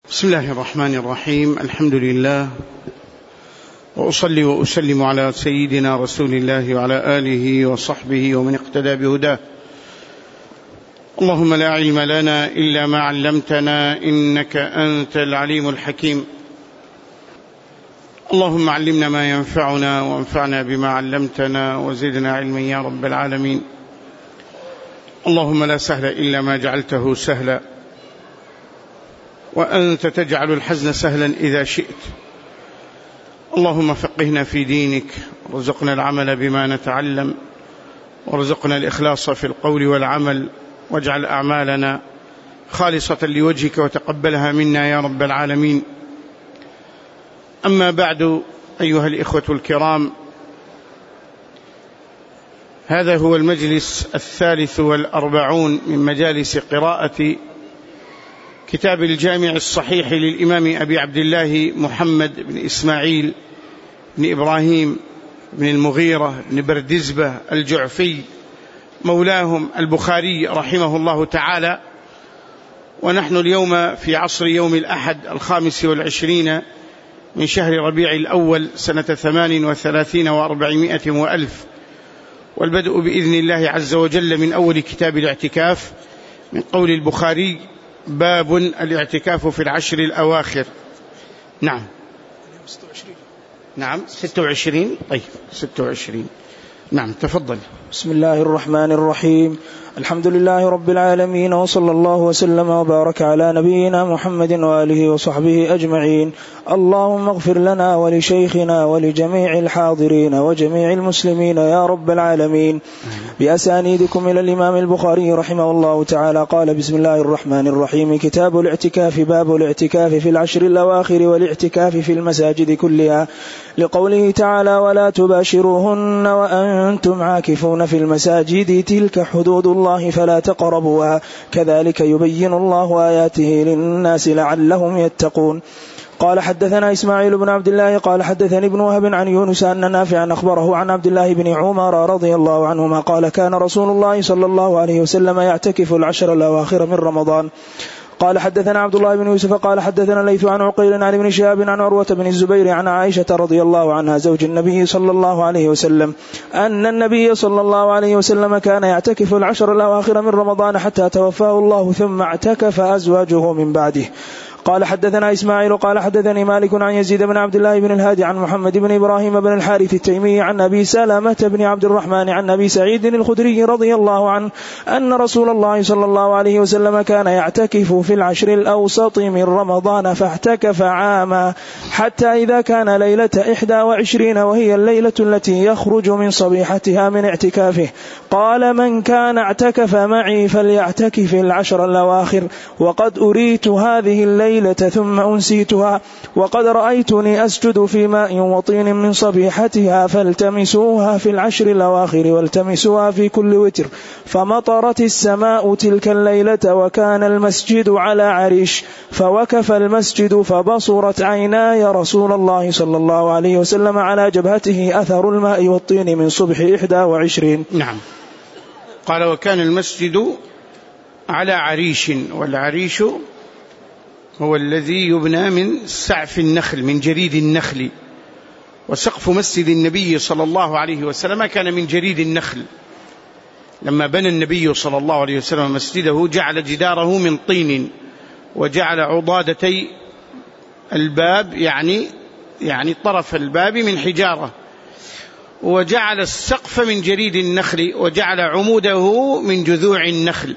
بسم الله الرحمن الرحيم. الحمد لله، وأصلي وأسلم على سيدنا رسول الله وعلى آله وصحبه ومن اقتدى بهداه. اللهم لا علم لنا إلا ما علمتنا إنك أنت العليم الحكيم. اللهم علمنا ما ينفعنا وانفعنا بما علمتنا وزدنا علما يا رب العالمين. اللهم لا سهل إلا ما جعلته سهلا، وأنت تجعل الحزن سهلا إذا شئت. اللهم فقهنا في دينك، وارزقنا العمل بما نتعلم، وارزقنا الإخلاص في القول والعمل، واجعل أعمالنا خالصة لوجهك وتقبلها منا يا رب العالمين. أما بعد، أيها الإخوة الكرام، هذا هو المجلس 43 من مجالس قراءة كتاب الجامع الصحيح للإمام أبي عبد الله محمد بن إسماعيل بن إبراهيم بن المغيرة بن بردزبة الجعفي مولاهم البخاري رحمه الله تعالى. ونحن اليوم في عصر يوم الأحد 25 من شهر ربيع الأول سنة 38 و400 وألف، والبدء بإذن الله عز وجل من أول كتاب الاعتكاف من قول البخاري: باب الاعتكاف في العشر الأواخر. نعم 26. طيب 26. نعم تفضل. بسم الله الرحمن الرحيم. الحمد لله رب العالمين، وصلى الله وسلم وبارك على نبينا محمد وآله وصحبه أجمعين. اللهم اغفر لنا ولشيخنا ولجميع الحاضرين وجميع المسلمين يا رب العالمين. بأسانيدكم إلى الإمام البخاري رحمه الله تعالى قال: بسم الله الرحمن الرحيم. كتاب الاعتكاف. باب الاعتكاف في العشر الأواخر والاعتكاف في المساجد كلها، لقوله تعالى: ولا تباشروهن وأنتم عاكفون في المساجد، تلك حدود الله فلا تقربوها، كذلك يبين الله آياته للناس لعلهم يتقون. قال: حدثنا إسماعيل بن عبد الله قال: حدثني ابن وهب عن يونس أن نافعا أخبره عن عبد الله بن عمر رضي الله عنهما قال: كان رسول الله صلى الله عليه وسلم يعتكف العشر الأواخر من رمضان. قال: حدثنا عبد الله بن يوسف قال: حدثنا الليث عن عقيل عن ابن شهاب عن عروة بن الزبير عن عائشة رضي الله عنها زوج النبي صلى الله عليه وسلم أن النبي صلى الله عليه وسلم كان يعتكف العشر الأواخر من رمضان حتى توفاه الله، ثم اعتكف أزواجه من بعده. قال: حدثنا إسماعيل قال: حدثني مالك عن يزيد بن عبد الله بن الهادي عن محمد بن إبراهيم بن الحارث التيمي عن أبي سلمة بن عبد الرحمن عن أبي سعيد الخدري رضي الله عنه أن رسول الله صلى الله عليه وسلم كان يعتكف في العشر الأوسط من رمضان، فاعتكف عاما حتى إذا كان ليلة 21 وهي الليلة التي يخرج من صبيحتها من اعتكافه قال: من كان اعتكف معي فليعتكف العشر الأواخر، وقد أريت هذه الليلة ثم أنسيتها، وقد رأيتني أسجد في ماء وطين من صبيحتها، فالتمسوها في العشر الأواخر والتمسوها في كل وتر. فمطرت السماء تلك الليلة وكان المسجد على عريش، فوقف المسجد فبصرت عيناي رسول الله صلى الله عليه وسلم على جبهته أثر الماء والطين من صبح 21. نعم. قال: وكان المسجد على عريش، والعريش هو الذي يبنى من سعف النخل، من جريد النخل، وسقف مسجد النبي صلى الله عليه وسلم كان من جريد النخل. لما بنى النبي صلى الله عليه وسلم مسجده جعل جداره من طين، وجعل عضادتي الباب يعني طرف الباب من حجارة، وجعل السقف من جريد النخل، وجعل عموده من جذوع النخل.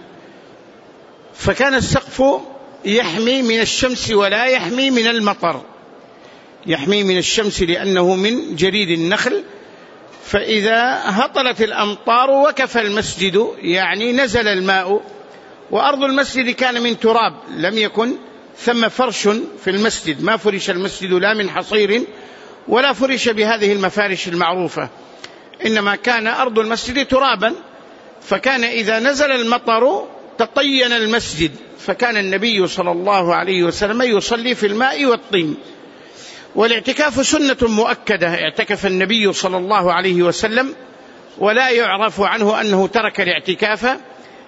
فكان السقف يحمي من الشمس ولا يحمي من المطر، يحمي من الشمس لأنه من جريد النخل. فإذا هطلت الأمطار وكف المسجد، يعني نزل الماء، وأرض المسجد كان من تراب، لم يكن ثم فرش في المسجد، ما فرش المسجد لا من حصير ولا فرش بهذه المفارش المعروفة، إنما كان أرض المسجد ترابا. فكان إذا نزل المطر تطين المسجد، فكان النبي صلى الله عليه وسلم يصلي في الماء والطين. والاعتكاف سنة مؤكدة، اعتكف النبي صلى الله عليه وسلم، ولا يعرف عنه أنه ترك الاعتكاف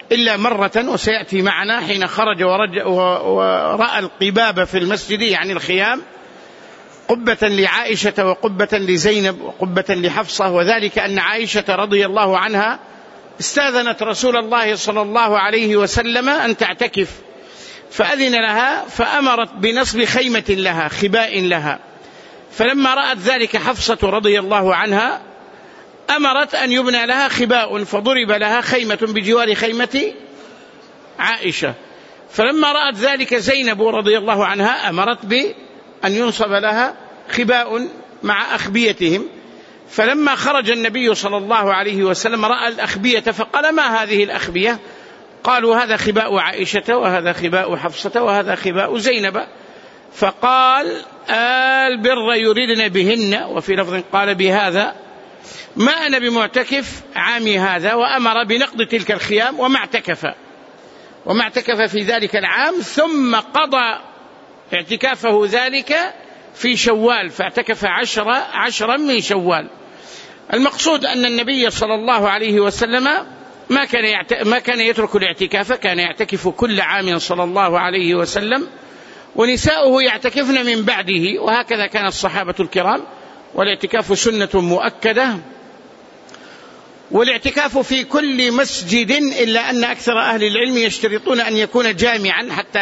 إلا مرة، وسيأتي معنا حين خرج ورأى القباب في المسجد يعني الخيام، قبة لعائشة وقبة لزينب وقبة لحفصة، وذلك أن عائشة رضي الله عنها استاذنت رسول الله صلى الله عليه وسلم أن تعتكف، فأذن لها فأمرت بنصب خيمة لها، خباء لها. فلما رأت ذلك حفصة رضي الله عنها أمرت أن يبنى لها خباء، فضرب لها خيمة بجوار خيمة عائشة. فلما رأت ذلك زينب رضي الله عنها أمرت بأن ينصب لها خباء مع أخبيتهم. فلما خرج النبي صلى الله عليه وسلم رأى الأخبية فقال: ما هذه الأخبية؟ قالوا: هذا خباء عائشة، وهذا خباء حفصة، وهذا خباء زينب. فقال: البر يريدن بهن، وفي لفظ قال: بهذا ما أنا بمعتكف عامي هذا، وأمر بنقض تلك الخيام وما اعتكف في ذلك العام، ثم قضى اعتكافه ذلك في شوال، فاعتكف 10 من شوال. المقصود أن النبي صلى الله عليه وسلم ما كان يترك الاعتكاف، كان يعتكف كل عام صلى الله عليه وسلم، ونساؤه يعتكفن من بعده، وهكذا كان الصحابة الكرام. والاعتكاف سنة مؤكدة، والاعتكاف في كل مسجد، إلا أن أكثر أهل العلم يشترطون أن يكون جامعا حتى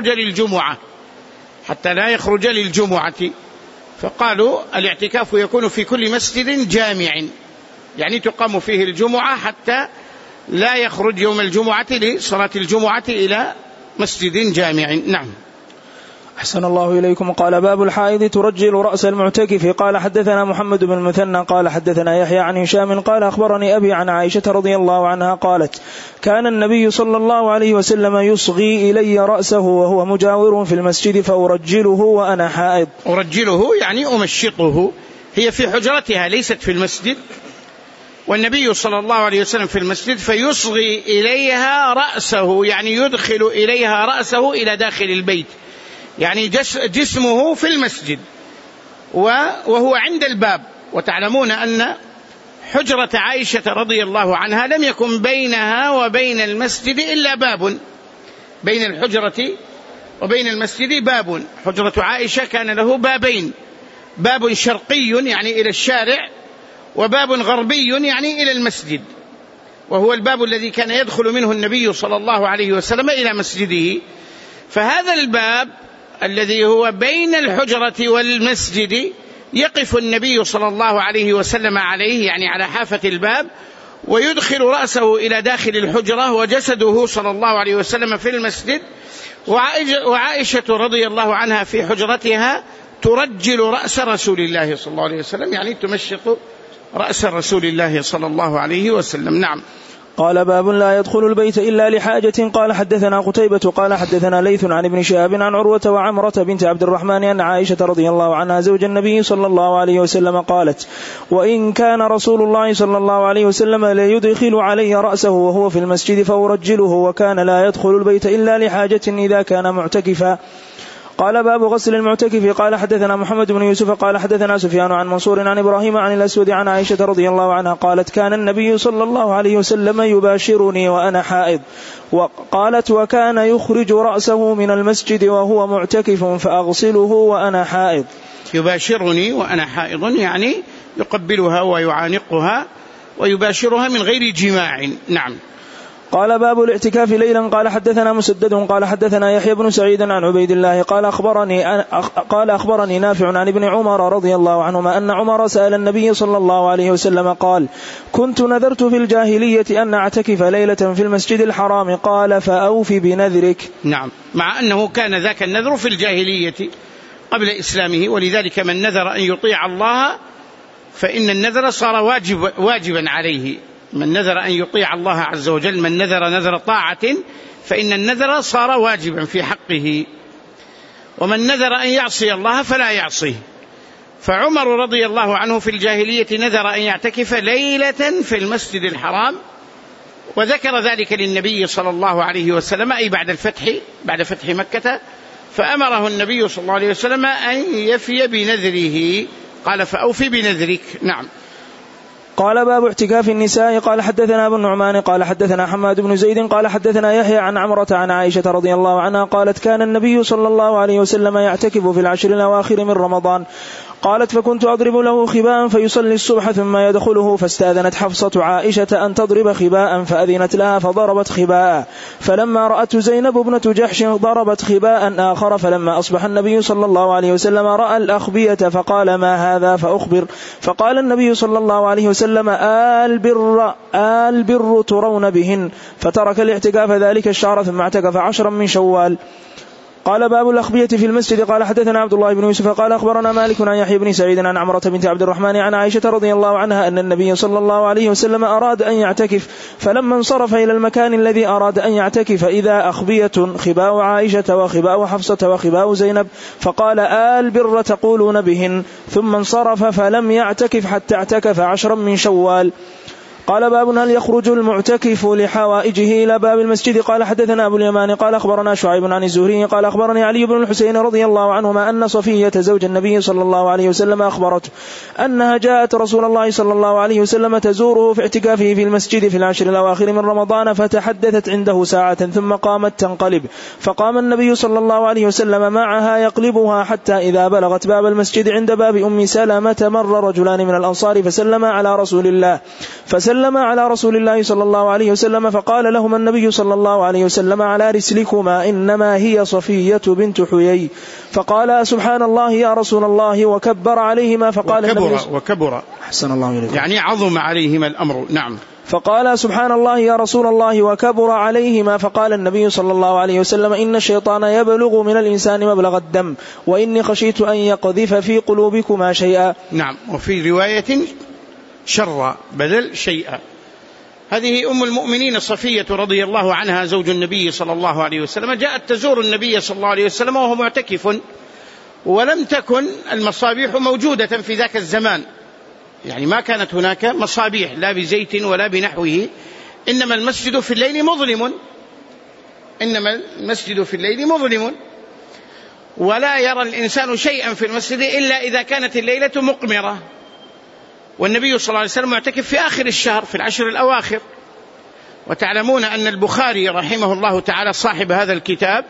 لا يخرج للجمعة. فقالوا الاعتكاف يكون في كل مسجد جامع، يعني تقام فيه الجمعة حتى لا يخرج يوم الجمعة لصلاة الجمعة إلى مسجد جامع. نعم. أحسن الله إليكم. قال: باب الحائض ترجل رأس المعتكف. قال: حدثنا محمد بن المثنى قال: حدثنا يحيى عن هشام قال: أخبرني أبي عن عائشة رضي الله عنها قالت: كان النبي صلى الله عليه وسلم يصغي إلي رأسه وهو مجاور في المسجد فأرجله وأنا حائض. أرجله يعني أمشطه، هي في حجرتها ليست في المسجد، والنبي صلى الله عليه وسلم في المسجد، فيصغي إليها رأسه يعني يدخل إليها رأسه إلى داخل البيت، يعني جسمه في المسجد وهو عند الباب. وتعلمون أن حجرة عائشة رضي الله عنها لم يكن بينها وبين المسجد إلا باب، بين الحجرة وبين المسجد باب. حجرة عائشة كان له بابين: باب شرقي يعني إلى الشارع، وباب غربي يعني إلى المسجد، وهو الباب الذي كان يدخل منه النبي صلى الله عليه وسلم إلى مسجده. فهذا الباب الذي هو بين الحجرة والمسجد يقف النبي صلى الله عليه وسلم عليه، يعني على حافة الباب، ويدخل رأسه إلى داخل الحجرة، وجسده صلى الله عليه وسلم في المسجد. وعائشة رضي الله عنها في حجرتها ترجل رأس رسول الله صلى الله عليه وسلم، يعني تمشط رأس رسول الله صلى الله عليه وسلم. نعم. قال: باب لا يدخل البيت إلا لحاجة. قال: حدثنا قتيبة قال: حدثنا ليث عن ابن شهاب عن عروة وعمرة بنت عبد الرحمن أن عائشة رضي الله عنها زوج النبي صلى الله عليه وسلم قالت: وإن كان رسول الله صلى الله عليه وسلم ليدخل علي رأسه وهو في المسجد فأرجله، وكان لا يدخل البيت إلا لحاجة إذا كان معتكفا. قال: باب غسل المعتكف. قال: حدثنا محمد بن يوسف قال: حدثنا سفيان عن منصور عن إبراهيم عن الأسود عن عائشة رضي الله عنها قالت: كان النبي صلى الله عليه وسلم يباشرني وأنا حائض. وقالت: وكان يخرج رأسه من المسجد وهو معتكف فأغسله وأنا حائض. يباشرني وأنا حائض يعني يقبلها ويعانقها ويباشرها من غير جماع. نعم. قال: باب الاعتكاف ليلا. قال: حدثنا مسدد قال: حدثنا يحيى بن سعيد عن عبيد الله قال: أخبرني نافع عن ابن عمر رضي الله عنهما أن عمر سأل النبي صلى الله عليه وسلم قال: كنت نذرت في الجاهلية أن أعتكف ليلة في المسجد الحرام. قال: فأوف بنذرك. نعم، مع أنه كان ذاك النذر في الجاهلية قبل إسلامه، ولذلك من نذر أن يطيع الله فإن النذر صار واجبا عليه. من نذر أن يطيع الله عز وجل، من نذر طاعة، فإن النذر صار واجبا في حقه. ومن نذر أن يعصي الله فلا يعصيه. فعمر رضي الله عنه في الجاهلية نذر أن يعتكف ليلة في المسجد الحرام، وذكر ذلك للنبي صلى الله عليه وسلم، أي بعد فتح مكة، فأمره النبي صلى الله عليه وسلم أن يفي بنذره. قال: فأوفي بنذرك. نعم. قال باب اعتكاف النساء. قال حدثنا أبو النعمان قال حدثنا حماد بن زيد قال حدثنا يحيى عن عمرة عن عائشة رضي الله عنها قالت كان النبي صلى الله عليه وسلم يعتكف في العشر الأواخر من رمضان. قالت فكنت أضرب له خباء فيصلي الصبح ثم يدخله فاستأذنت حفصة عائشة أن تضرب خباء فأذنت لها فضربت خباء فلما رأته زينب بنت جحش ضربت خباء آخر فلما أصبح النبي صلى الله عليه وسلم رأى الأخبية فقال ما هذا فأخبر فقال النبي صلى الله عليه وسلم البر ترون بهن فترك الاعتكاف ذلك الشهر ثم اعتكف 10 من شوال. قال باب الأخبية في المسجد. قال حدثنا عبد الله بن يوسف قال أخبرنا مالك عن يحيى بن سعيد عن عمرة بنت عبد الرحمن عن عائشة رضي الله عنها أن النبي صلى الله عليه وسلم أراد أن يعتكف فلما انصرف إلى المكان الذي أراد أن يعتكف إذا أخبية خباء عائشة وخباء حفصة وخباء زينب فقال البر تقولون بهن ثم انصرف فلم يعتكف حتى اعتكف 10 من شوال. قال باب هل يخرج المعتكف لحوائجه إلى باب المسجد. قال حدثنا أبو اليمان قال أخبرنا شعيب عن الزهري قال أخبرني علي بن الحسين رضي الله عنهما أن صفية زوج النبي صلى الله عليه وسلم أخبرته أنها جاءت رسول الله صلى الله عليه وسلم تزوره في اعتكافه في المسجد في العشر الأواخر من رمضان فتحدثت عنده ساعة ثم قامت تنقلب فقام النبي صلى الله عليه وسلم معها يقلبها حتى إذا بلغت باب المسجد عند باب أم سلمة مر رجلان من الأنصار فسلم على رسول الله صلى الله عليه وسلم فقال لهما النبي صلى الله عليه وسلم على رسلكما إنما هي صفية بنت حيي فقال سبحان الله يا رسول الله وكبر عليهما فقال وكبر أحسن الله إليكم يعني عظم عليهما الأمر. نعم. فقال سبحان الله يا رسول الله وكبر عليهما فقال النبي صلى الله عليه وسلم إن الشيطان يبلغ من الإنسان مبلغ الدم وإني خشيت أن يقذف في قلوبكما شيئا. نعم. وفي رواية شر بدل شيئا. هذه أم المؤمنين صفية رضي الله عنها زوج النبي صلى الله عليه وسلم جاءت تزور النبي صلى الله عليه وسلم وهو معتكف ولم تكن المصابيح موجودة في ذاك الزمان يعني ما كانت هناك مصابيح لا بزيت ولا بنحوه إنما المسجد في الليل مظلم ولا يرى الإنسان شيئا في المسجد إلا إذا كانت الليلة مقمرة والنبي صلى الله عليه وسلم معتكف في آخر الشهر في العشر الأواخر. وتعلمون أن البخاري رحمه الله تعالى صاحب هذا الكتاب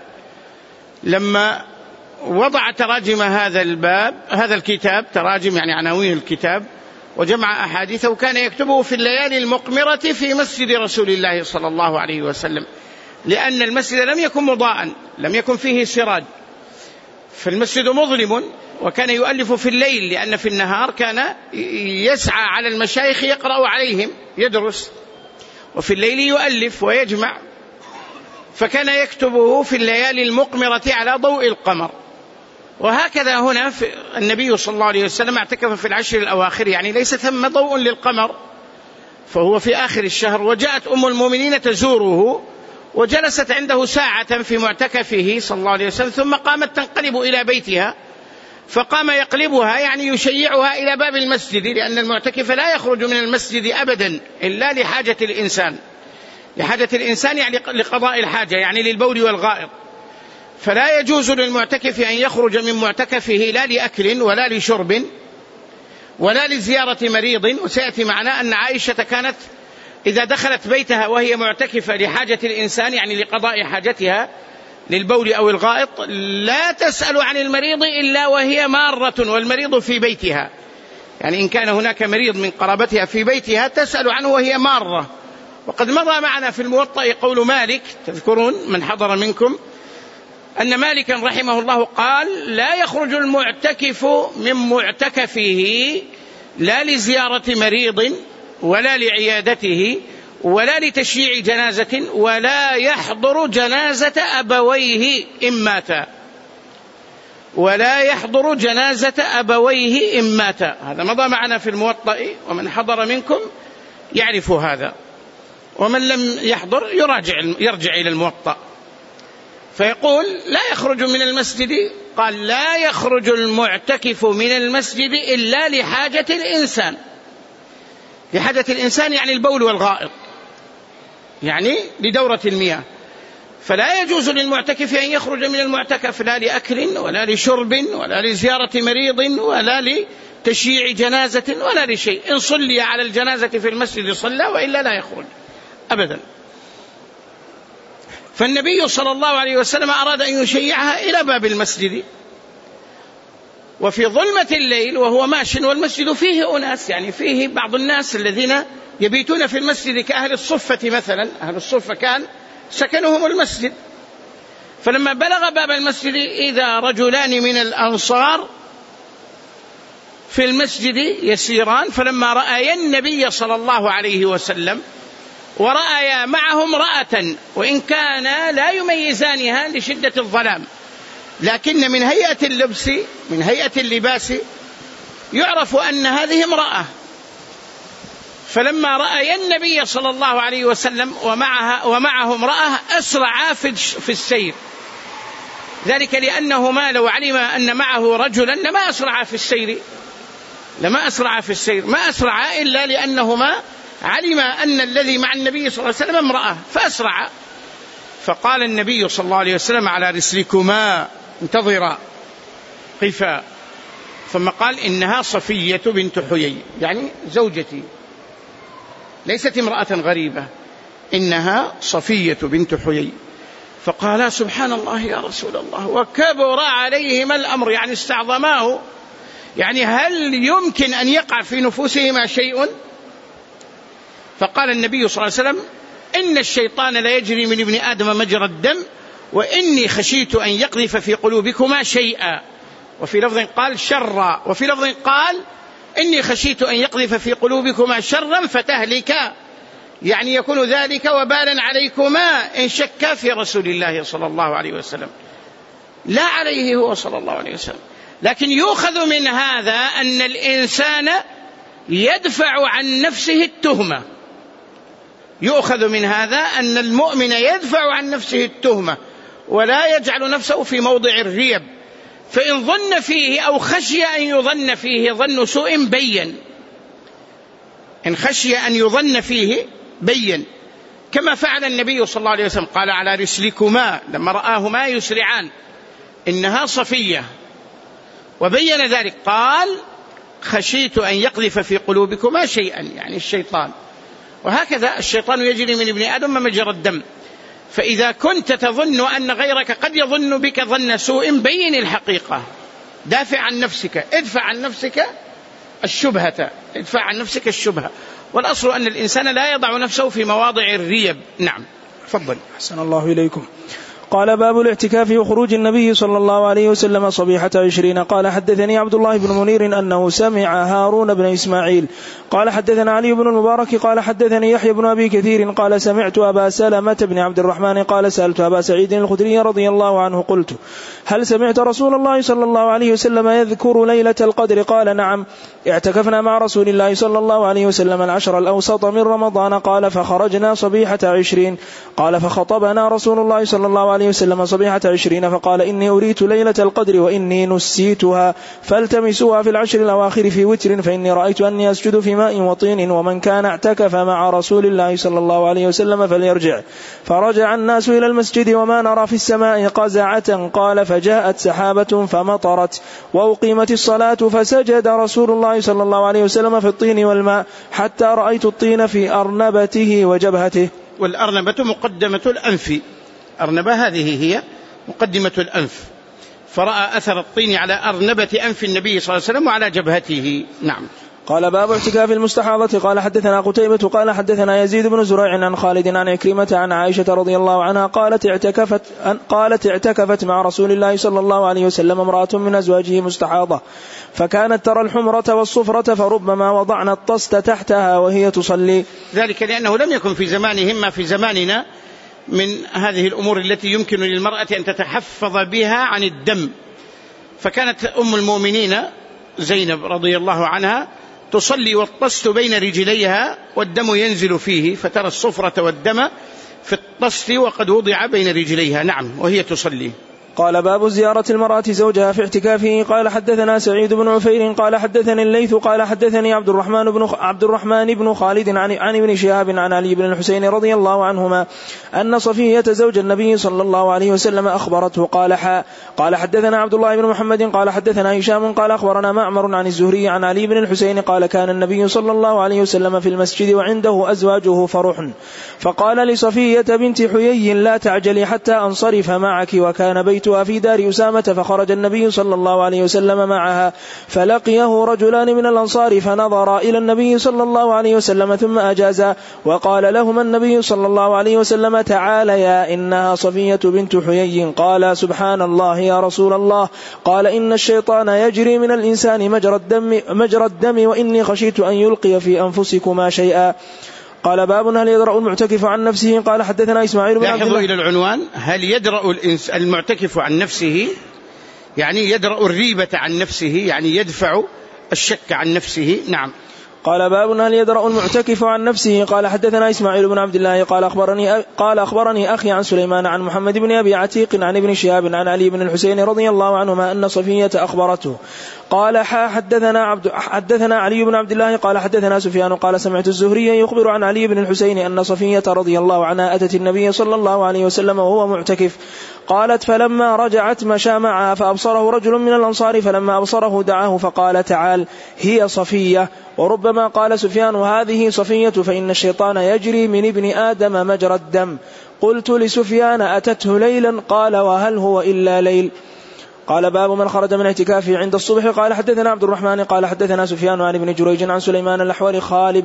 لما وضع تراجم هذا الكتاب تراجم يعني عناوين الكتاب وجمع أحاديثه وكان يكتبه في الليالي المقمرة في مسجد رسول الله صلى الله عليه وسلم لأن المسجد لم يكن مضاءً لم يكن فيه سراج فالمسجد مظلم وكان يؤلف في الليل لأن في النهار كان يسعى على المشايخ يقرأ عليهم يدرس وفي الليل يؤلف ويجمع فكان يكتبه في الليالي المقمرة على ضوء القمر. وهكذا هنا في النبي صلى الله عليه وسلم اعتكف في العشر الأواخر يعني ليس ثم ضوء للقمر فهو في آخر الشهر وجاءت أم المؤمنين تزوره وجلست عنده ساعة في معتكفه صلى الله عليه وسلم ثم قامت تنقلب إلى بيتها فقام يقلبها يعني يشيعها إلى باب المسجد لأن المعتكف لا يخرج من المسجد أبدا إلا لحاجة الإنسان يعني لقضاء الحاجة يعني للبول والغائط فلا يجوز للمعتكف أن يخرج من معتكفه لا لأكل ولا لشرب ولا لزيارة مريض. وسيأتي معنا أن عائشة كانت إذا دخلت بيتها وهي معتكفة لحاجة الإنسان يعني لقضاء حاجتها للبول أو الغائط لا تسأل عن المريض إلا وهي مارة والمريض في بيتها يعني إن كان هناك مريض من قرابتها في بيتها تسأل عنه وهي مارة. وقد مضى معنا في الموطأ قول مالك تذكرون من حضر منكم أن مالكا رحمه الله قال لا يخرج المعتكف من معتكفه لا لزيارة مريض ولا لعيادته ولا لتشييع جنازة ولا يحضر جنازة أبويه إن مات هذا مضى معنا في الموطأ ومن حضر منكم يعرف هذا ومن لم يحضر يرجع إلى الموطأ. فيقول لا يخرج من المسجد قال لا يخرج المعتكف من المسجد إلا لحاجة الإنسان يعني البول والغائط يعني لدورة المياه فلا يجوز للمعتكف أن يخرج من المعتكف لا لأكل ولا لشرب ولا لزيارة مريض ولا تشييع جنازة ولا لشيء. إن صلي على الجنازة في المسجد صلى، وإلا لا يخرج أبدا. فالنبي صلى الله عليه وسلم أراد أن يشيعها إلى باب المسجد وفي ظلمة الليل وهو ماش، والمسجد فيه أناس، يعني فيه بعض الناس الذين يبيتون في المسجد كأهل الصفة مثلا. أهل الصفة كان سكنهم المسجد. فلما بلغ باب المسجد إذا رجلان من الأنصار في المسجد يسيران، فلما رأيا النبي صلى الله عليه وسلم ورأيا معه امرأة، وإن كان لا يميزانها لشدة الظلام، لكن من هيئة اللبس، من هيئة اللباس يعرف أن هذه امرأة. فلما رأيا النبي صلى الله عليه وسلم ومعه امرأة أسرعا في السير، ذلك لأنهما لو علم أن معه رجلا لما أسرعا في السير، ما أسرعا إلا لأنهما علم أن الذي مع النبي صلى الله عليه وسلم امرأة فأسرعا. فقال النبي صلى الله عليه وسلم: على رسلكما، انتظرا، قفا. ثم قال: إنها صفية بنت حيي، يعني زوجتي، ليست امرأة غريبة، إنها صفية بنت حيي. فقال: سبحان الله يا رسول الله، وكبر عليهما الأمر، يعني استعظماه، يعني هل يمكن أن يقع في نفوسهما شيء؟ فقال النبي صلى الله عليه وسلم: إن الشيطان لا يجري من ابن آدم مجرى الدم، وإني خشيت أن يقذف في قلوبكما شيئا. وفي لفظ قال شرا، وفي لفظ قال إني خشيت أن يقذف في قلوبكما شرا فتهلكا، يعني يكون ذلك وبالا عليكما إن شك في رسول الله صلى الله عليه وسلم، لا عليه هو صلى الله عليه وسلم. لكن يؤخذ من هذا أن الإنسان يدفع عن نفسه التهمة، يؤخذ من هذا أن المؤمن يدفع عن نفسه التهمة ولا يجعل نفسه في موضع الريب. فإن ظن فيه أو خشي أن يظن فيه ظن سوء بين، إن خشي أن يظن فيه بين، كما فعل النبي صلى الله عليه وسلم. قال: على رسلكما، لما رآهما يسرعان، إنها صفية، وبين ذلك قال: خشيت أن يقذف في قلوبكما شيئا، يعني الشيطان. وهكذا الشيطان يجري من ابن آدم مجرى الدم. فإذا كنت تظن أن غيرك قد يظن بك ظن سوء، بين الحقيقة، دافع عن نفسك، ادفع عن نفسك الشبهة، ادفع عن نفسك الشبهة. والأصل أن الإنسان لا يضع نفسه في مواضع الريب. نعم، تفضل. أحسن الله إليكم. قال: باب الاعتكاف وخروج النبي صلى الله عليه وسلم صبيحة 20. قال: حدثني عبد الله بن منير أنه سمع هارون بن إسماعيل قال: حدثنا علي بن المبارك قال: حدثني يحيى بن أبي كثير قال: سمعت أبا سلمة بن عبد الرحمن قال: سألت أبا سعيد الخدري رضي الله عنه قلت: هل سمعت رسول الله صلى الله عليه وسلم يذكر ليلة القدر؟ قال: نعم، اعتكفنا مع رسول الله صلى الله عليه وسلم العشر الأوسط من رمضان. قال: فخرجنا صبيحة 20. قال: فخطبنا رسول الله صلى الله عليه وسلم صبيحة 20 فقال: إني أريت ليلة القدر وإني نسيتها، فالتمسوها في العشر الأواخر في وتر، فإني رأيت أني أسجد في ماء وطين، ومن كان اعتكف مع رسول الله صلى الله عليه وسلم فليرجع. فرجع الناس إلى المسجد وما نرى في السماء قزعة. قال: فجاءت سحابة فمطرت وأقيمت الصلاة، فسجد رسول الله صلى الله عليه وسلم في الطين والماء حتى رأيت الطين في أرنبته وجبهته. والأرنبة مقدمة الأنف، أرنبة هذه هي مقدمة الأنف، فرأى أثر الطين على أرنبة أنف النبي صلى الله عليه وسلم وعلى جبهته. نعم. قال: باب اعتكاف المستحاضة. قال: حدثنا قتيبة قال: حدثنا يزيد بن زريع عن خالد عن عكرمة عن عائشة رضي الله عنها قالت: اعتكفت مع رسول الله صلى الله عليه وسلم امرأة من أزواجه مستحاضة، فكانت ترى الحمرة والصفرة، فربما وضعنا الطست تحتها وهي تصلي. ذلك لأنه لم يكن في زمانهم ما في زماننا من هذه الأمور التي يمكن للمرأة أن تتحفظ بها عن الدم. فكانت أم المؤمنين زينب رضي الله عنها تصلي والطست بين رجليها والدم ينزل فيه، فترى الصفرة والدم في الطست وقد وضع بين رجليها. نعم، وهي تصلي. قال باب زيارة المرأة زوجها في اعتكافه. قال حدثنا سعيد بن عفير قال حدثني الليث قال حدثني عبد الرحمن بن خالد عن ابن شهاب عن علي بن الحسين رضي الله عنهما أن صفية زوج النبي صلى الله عليه وسلم أخبرته. قال حدثنا عبد الله بن محمد قال حدثنا هشام قال أخبرنا معمر عن الزهري عن علي بن الحسين قال كان النبي صلى الله عليه وسلم في المسجد وعنده أزواجه فرح، فقال لصفية بنت حيي لا تعجلي حتى أنصرف معك، وكان بيتها في دار أسامة، فخرج النبي صلى الله عليه وسلم معها فلقيه رجلان من الأنصار فنظر إلى النبي صلى الله عليه وسلم ثم أجازا، وقال لهما النبي صلى الله عليه وسلم تعاليا إنها صفية بنت حيي. قال سبحان الله يا رسول الله. قال إن الشيطان يجري من الإنسان مجرى الدم وإني خشيت أن يلقي في أنفسكما شيئا. قال باب هل يدرأ المعتكف عن نفسه. قال حدثنا إسماعيل بن عبد الله. لاحظوا إلى العنوان هل يدرأ المعتكف عن نفسه، يعني يدرأ الريبة عن نفسه، يعني يدفع الشك عن نفسه. نعم. قال باب هل يدرأ المعتكف عن نفسه. قال حدثنا إسماعيل بن عبد الله قال أخبرني أخي عن سليمان عن محمد بن أبي عتيق عن ابن شهاب عن علي بن الحسين رضي الله عنهما أن صفية أخبرته. قال حدثنا علي بن عبد الله قال حدثنا سفيان قال سمعت الزهري يخبر عن علي بن الحسين أن صفية رضي الله عنها أتت النبي صلى الله عليه وسلم وهو معتكف. قالت فلما رجعت مشى معها فأبصره رجل من الأنصار، فلما أبصره دعاه فقال تعال هي صفية. وربما قال سفيان هذه صفية فإن الشيطان يجري من ابن آدم مجرى الدم. قلت لسفيان أتته ليلا؟ قال وهل هو إلا ليل. قال باب من خرج من اعتكافه عند الصبح. قال حدثنا عبد الرحمن قال حدثنا سفيان عن ابن جريج عن سليمان الأحول خال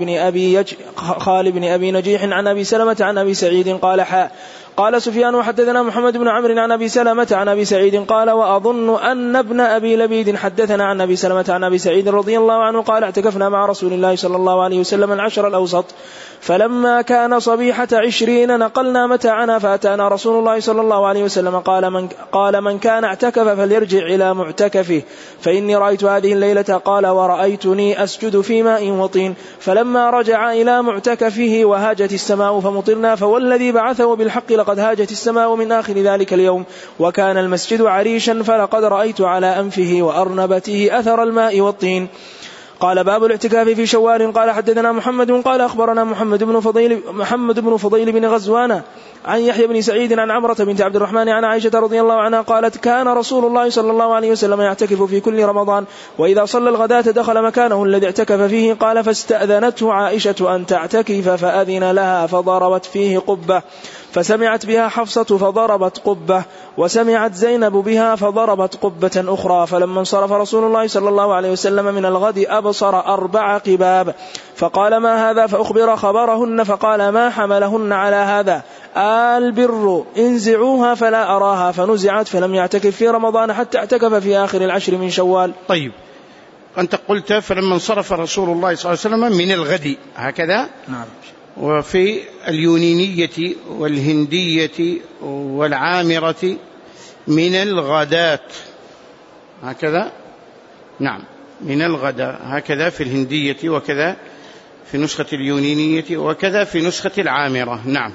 بن أبي نجيح عن أبي سلمة عن أبي سعيد قال سفيان وحدثنا محمد بن عمرو عن أبي سلمة عن أبي سعيد قال وأظن أن ابن أبي لبيد حدثنا عن أبي سلمة عن أبي سعيد رضي الله عنه قال اعتكفنا مع رسول الله صلى الله عليه وسلم العشر الأوسط، فلما كان صبيحة 20 نقلنا متاعنا فأتانا رسول الله صلى الله عليه وسلم قال من كان اعتكف فليرجع إلى معتكفه فإني رأيت هذه الليلة. قال ورأيتني أسجد في ماء وطين. فلما رجع إلى معتكفه وهاجت السماء فمطرنا، فوالذي بعثه بالحق لقد هاجت السماء من آخر ذلك اليوم، وكان المسجد عريشا فلقد رأيت على أنفه وأرنبته أثر الماء والطين. قال باب الاعتكاف في شوال. قال حدثنا محمد قال أخبرنا محمد بن فضيل بن غزوان عن يحيى بن سعيد عن عمرة بنت عبد الرحمن عن عائشة رضي الله عنها قالت كان رسول الله صلى الله عليه وسلم يعتكف في كل رمضان، وإذا صلى الغداة دخل مكانه الذي اعتكف فيه. قال فاستأذنته عائشة أن تعتكف فأذن لها فضربت فيه قبة، فسمعت بها حفصة فضربت قبة، وسمعت زينب بها فضربت قبة أخرى. فلما انصرف رسول الله صلى الله عليه وسلم من الغد أبصر 4 قباب، فقال ما هذا؟ فأخبر خبرهن فقال ما حملهن على هذا؟ البر انزعوها فلا أراها. فنزعت فلم يعتكف في رمضان حتى اعتكف في آخر 10 من شوال. طيب، أنت قلت فلما انصرف رسول الله صلى الله عليه وسلم من الغد، هكذا؟ نعم. وفي اليونينية والهندية والعامرة من الغداة، هكذا؟ نعم، من الغداء، هكذا في الهندية وكذا في نسخة اليونينية وكذا في نسخة العامرة. نعم.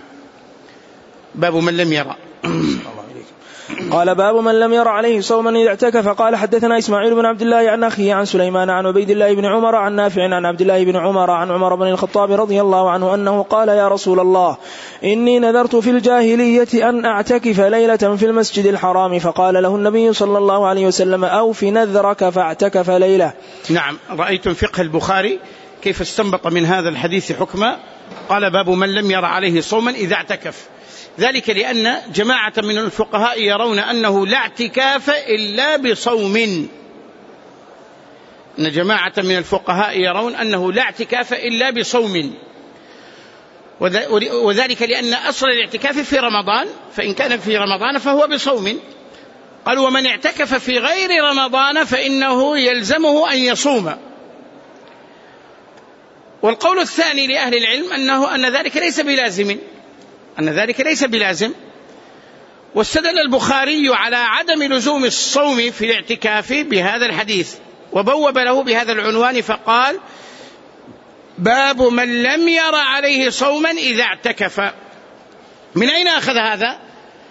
باب من لم يرى. قال باب من لم ير عليه صوما إذا اعتكف. قال حدثنا إسماعيل بن عبد الله عن أخيه عن سليمان عن عبيد الله بن عمر عن نافع عن عبد الله بن عمر عن عمر بن الخطاب رضي الله عنه أنه قال يا رسول الله إني نذرت في الجاهلية أن أعتكف ليلة في المسجد الحرام، فقال له النبي صلى الله عليه وسلم أوف نذرك فاعتكف ليلة. نعم. رأيتم فقه البخاري كيف استنبط من هذا الحديث حكما؟ قال باب من لم ير عليه صوما إذا اعتكف، ذلك لأن جماعة من الفقهاء يرون أنه لا اعتكاف إلا بصوم. أن جماعة من الفقهاء يرون أنه لا اعتكاف إلا بصوم، وذلك لأن أصل الاعتكاف في رمضان، فإن كان في رمضان فهو بصوم. قال ومن اعتكف في غير رمضان فإنه يلزمه أن يصوم. والقول الثاني لأهل العلم أن ذلك ليس بلازم، واستدل البخاري على عدم لزوم الصوم في الاعتكاف بهذا الحديث، وبوب له بهذا العنوان فقال باب من لم ير عليه صوما إذا اعتكف. من أين أخذ هذا؟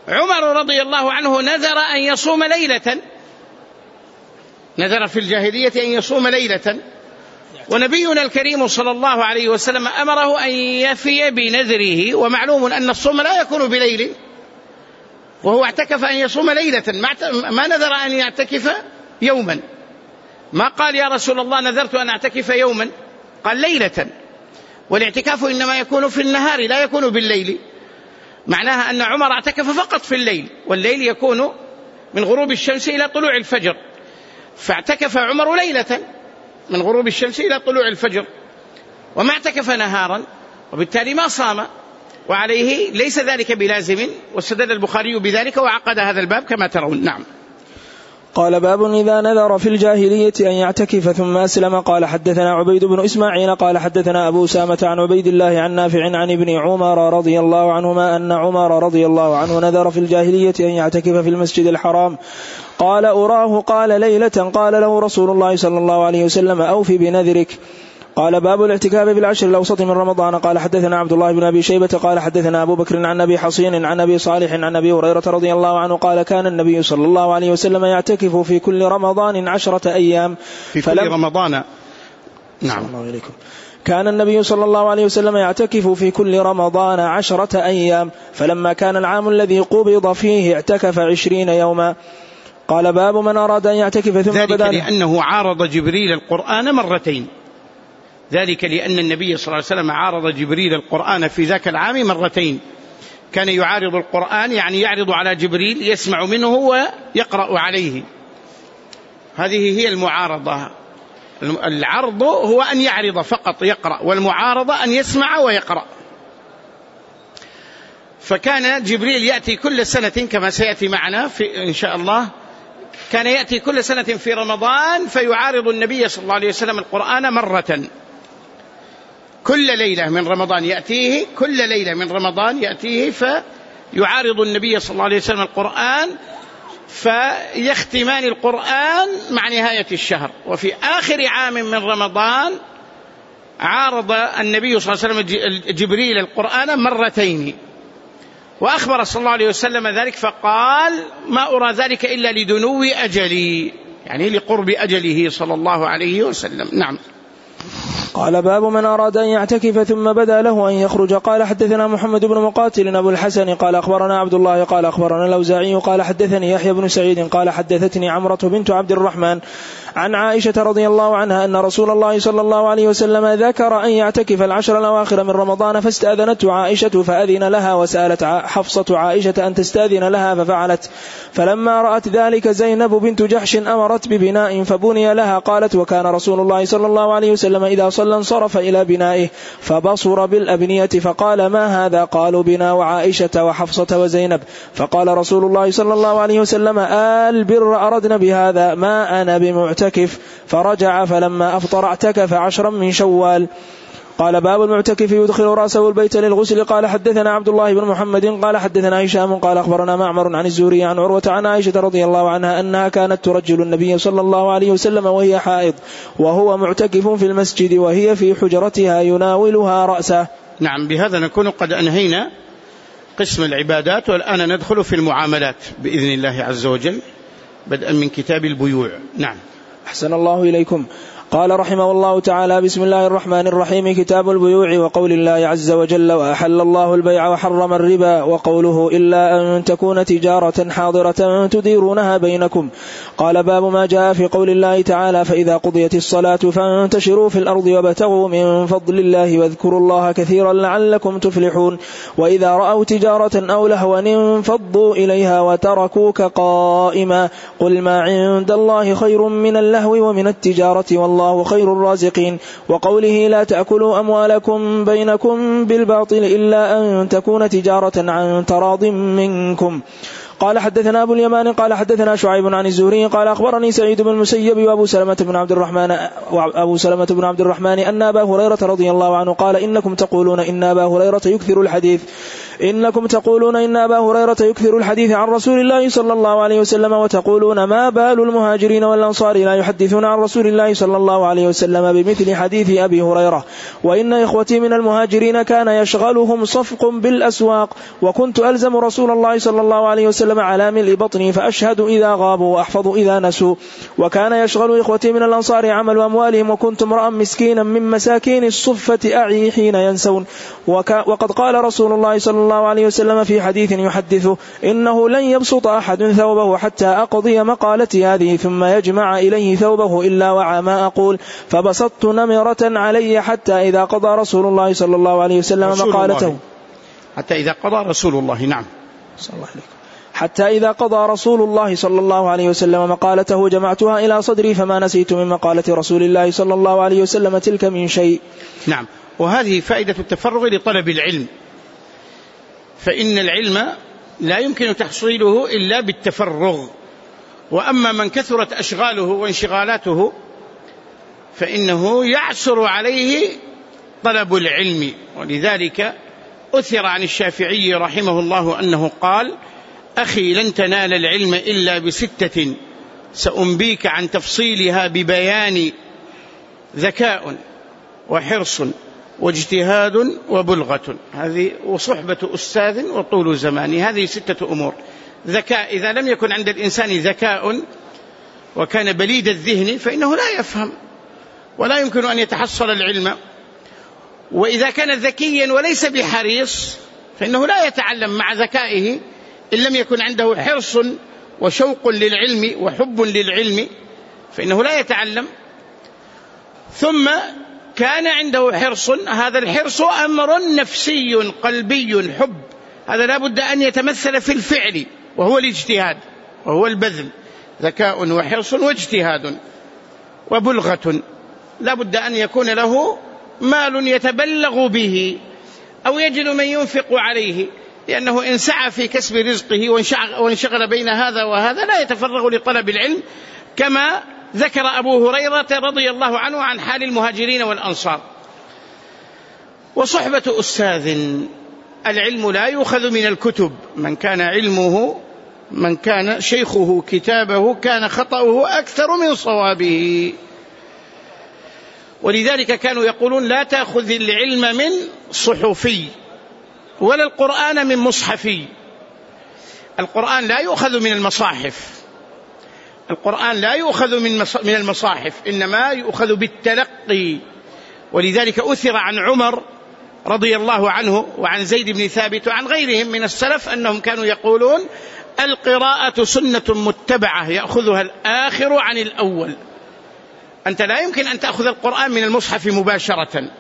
عمر رضي الله عنه نذر أن يصوم ليلة، نذر في الجاهلية أن يصوم ليلة، ونبينا الكريم صلى الله عليه وسلم أمره أن يفي بنذره، ومعلوم أن الصوم لا يكون بليل، وهو اعتكف أن يصوم ليلة، ما نذر أن يعتكف يوما، ما قال يا رسول الله نذرت أن أعتكف يوما، قال ليلة، والاعتكاف إنما يكون في النهار لا يكون بالليل، معناها أن عمر اعتكف فقط في الليل، والليل يكون من غروب الشمس إلى طلوع الفجر، فاعتكف عمر ليلة من غروب الشمس إلى طلوع الفجر، وما اعتكف نهارا، وبالتالي ما صام، وعليه ليس ذلك بلازم، واستدل البخاري بذلك وعقد هذا الباب كما ترون. نعم. قال باب إذا نذر في الجاهلية أن يعتكف ثم أسلم. قال حدثنا عبيد بن إسماعيل قال حدثنا أبو أسامة عن عبيد الله عن نافع عن ابن عمر رضي الله عنهما أن عمر رضي الله عنه نذر في الجاهلية أن يعتكف في المسجد الحرام. قال أراه قال ليلة. قال له رسول الله صلى الله عليه وسلم أوفي بنذرك. قال باب الاعتكاف في العشر الأوسط من رمضان. قال حدثنا عبد الله بن أبي شيبة قال حدثنا أبو بكر عن أبي حصين عن أبي صالح عن أبي هريرة رضي الله عنه قال كان النبي صلى الله عليه وسلم يعتكف في كل رمضان 10 أيام في كل رمضان. نعم. كان النبي صلى الله عليه وسلم يعتكف في كل رمضان 10 أيام، فلما كان العام الذي قبض فيه اعتكف 20 يوما. قال باب من أراد أن يعتكف ثم ذلك بدأ لأنه عارض جبريل القرآن مرتين، ذلك لأن النبي صلى الله عليه وسلم عارض جبريل القرآن في ذاك العام مرتين، كان يعارض القرآن يعني يعرض على جبريل يسمع منه ويقرأ عليه، هذه هي المعارضة. العرض هو أن يعرض فقط يقرأ، والمعارضة أن يسمع ويقرأ. فكان جبريل يأتي كل سنة كما سيأتي معنا إن شاء الله، كان يأتي كل سنة في رمضان فيعارض النبي صلى الله عليه وسلم القرآن مرة، كل ليلة من رمضان يأتيه، كل ليلة من رمضان يأتيه فيعارض النبي صلى الله عليه وسلم القرآن، فيختمان القرآن مع نهاية الشهر. وفي آخر عام من رمضان عارض النبي صلى الله عليه وسلم جبريل القرآن مرتين، وأخبر صلى الله عليه وسلم ذلك فقال ما أرى ذلك إلا لدنو أجلي، يعني لقرب أجله صلى الله عليه وسلم. نعم. قال باب من أراد أن يعتكف ثم بدا له أن يخرج. قال حدثنا محمد بن مقاتل أبو الحسن قال أخبرنا عبد الله قال أخبرنا الأوزاعي قال حدثني يحيى بن سعيد قال حدثتني عمرة بنت عبد الرحمن عن عائشة رضي الله عنها أن رسول الله صلى الله عليه وسلم ذكر أن يعتكف 10 الأواخر من رمضان، فاستأذنته عائشة فأذن لها، وسألت حفصة عائشة أن تستأذن لها ففعلت. فلما رأت ذلك زينب بنت جحش أمرت ببناء فبني لها. قالت وكان رسول الله صلى الله عليه وسلم إذا صلى انصرف إلى بنائه فبصر بالأبنية فقال ما هذا؟ قالوا بنا وعائشة وحفصة وزينب. فقال رسول الله صلى الله عليه وسلم البر أردنا بهذا ما أنا بمعتكف. فرجع فلما أفطر اعتكف 10 من شوال. قال باب المعتكف يدخل رأسه البيت للغسل. قال حدثنا عبد الله بن محمد قال حدثنا هشام قال أخبرنا معمر عن الزهري عن عروة عن عائشة رضي الله عنها أنها كانت ترجل النبي صلى الله عليه وسلم وهي حائض وهو معتكف في المسجد وهي في حجرتها يناولها رأسه. نعم. بهذا نكون قد أنهينا قسم العبادات، والآن ندخل في المعاملات بإذن الله عز وجل بدءا من كتاب البيوع. نعم. أحسن الله إليكم. قال رحمه الله تعالى بسم الله الرحمن الرحيم كتاب البيوع. وقول الله عز وجل وأحل الله البيع وحرم الربا، وقوله إلا أن تكون تجارة حاضرة تديرونها بينكم. قال باب ما جاء في قول الله تعالى فإذا قضيت الصلاة فانتشروا في الأرض وابتغوا من فضل الله واذكروا الله كثيرا لعلكم تفلحون. وإذا رأوا تجارة أو لهوا انفضوا إليها وتركوك قائما قل ما عند الله خير من اللهو ومن التجارة والله خير الرازقين. وقوله لا تأكلوا أموالكم بينكم بالباطل إلا أن تكون تجارة عن تراض منكم. قال حدثنا أبو اليمان قال حدثنا شعيب عن الزهري قال أخبرني سعيد بن المسيب وأبو سلمة بن عبد الرحمن أن أبا هريرة رضي الله عنه قال إنكم تقولون إن أبا هريرة يكثر الحديث إنكم تقولون إن أبا هريرة يكثر الحديث عن رسول الله صلى الله عليه وسلم، وتقولون ما بال المهاجرين والأنصار لا يحدثون عن رسول الله صلى الله عليه وسلم بمثل حديث أبي هريرة. وإن إخوتي من المهاجرين كان يشغلهم صفق بالأسواق، وكنت ألزم رسول الله صلى الله عليه وسلم على ملء بطني فأشهد إذا غابوا وأحفظ إذا نسوا. وكان يشغل إخوتي من الأنصار عمل أموالهم، وكنت امرأ مسكينا من مساكين الصفة أعي حين ينسون. وقد قال رسول الله صلى الله عليه وسلم في حديث يحدثه: إنه لن يبسط أحد ثوبه حتى أقضي مقالتي هذه ثم يجمع إليه ثوبه إلا وعى ما أقول، فبسطت نمرة علي حتى إذا قضى رسول الله صلى الله عليه وسلم مقالته. حتى إذا قضى رسول الله، نعم، صلى الله عليه. حتى إذا قضى رسول الله صلى الله عليه وسلم مقالته جمعتها إلى صدري فما نسيت من مقالة رسول الله صلى الله عليه وسلم تلك من شيء. نعم. وهذه فائدة التفرغ لطلب العلم، فإن العلم لا يمكن تحصيله إلا بالتفرغ. وأما من كثرت أشغاله وانشغالاته فإنه يعسر عليه طلب العلم. ولذلك أثر عن الشافعي رحمه الله أنه قال: أخي لن تنال العلم إلا بستة سأنبيك عن تفصيلها ببيان: ذكاء وحرص واجتهاد وبلغة، هذه وصحبة أستاذ وطول زمان، هذه 6 أمور. ذكاء، إذا لم يكن عند الإنسان ذكاء وكان بليد الذهن فإنه لا يفهم ولا يمكن أن يتحصل العلم. وإذا كان ذكيا وليس بحريص فإنه لا يتعلم مع ذكائه إن لم يكن عنده حرص وشوق للعلم وحب للعلم فإنه لا يتعلم. ثم كان عنده حرص، هذا الحرص أمر نفسي قلبي حب، هذا لا بد أن يتمثل في الفعل وهو الاجتهاد وهو البذل. ذكاء وحرص واجتهاد وبلغة، لا بد أن يكون له مال يتبلغ به أو يجد من ينفق عليه، لأنه إن سعى في كسب رزقه وانشغل بين هذا وهذا لا يتفرغ لطلب العلم، كما ذكر أبو هريرة رضي الله عنه عن حال المهاجرين والأنصار. وصحبة أستاذ، العلم لا يؤخذ من الكتب، من كان شيخه كتابه كان خطأه أكثر من صوابه. ولذلك كانوا يقولون: لا تأخذ العلم من صحفي ولا القرآن من مصحفي. القرآن لا يؤخذ من المصاحف، القرآن لا يؤخذ من المصاحف، إنما يؤخذ بالتلقي. ولذلك أثر عن عمر رضي الله عنه وعن زيد بن ثابت وعن غيرهم من السلف أنهم كانوا يقولون: القراءة سنة متبعة يأخذها الآخر عن الأول. أنت لا يمكن أن تأخذ القرآن من المصحف مباشرة،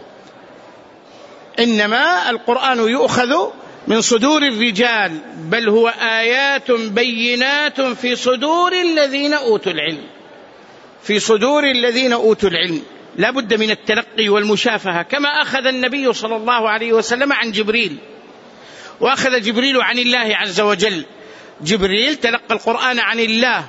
إنما القرآن يؤخذ من صدور الرجال، بل هو آيات بينات في صدور الذين أوتوا العلم، في صدور الذين أوتوا العلم. لا بد من التلقي والمشافهة، كما أخذ النبي صلى الله عليه وسلم عن جبريل، وأخذ جبريل عن الله عز وجل. جبريل تلقى القرآن عن الله،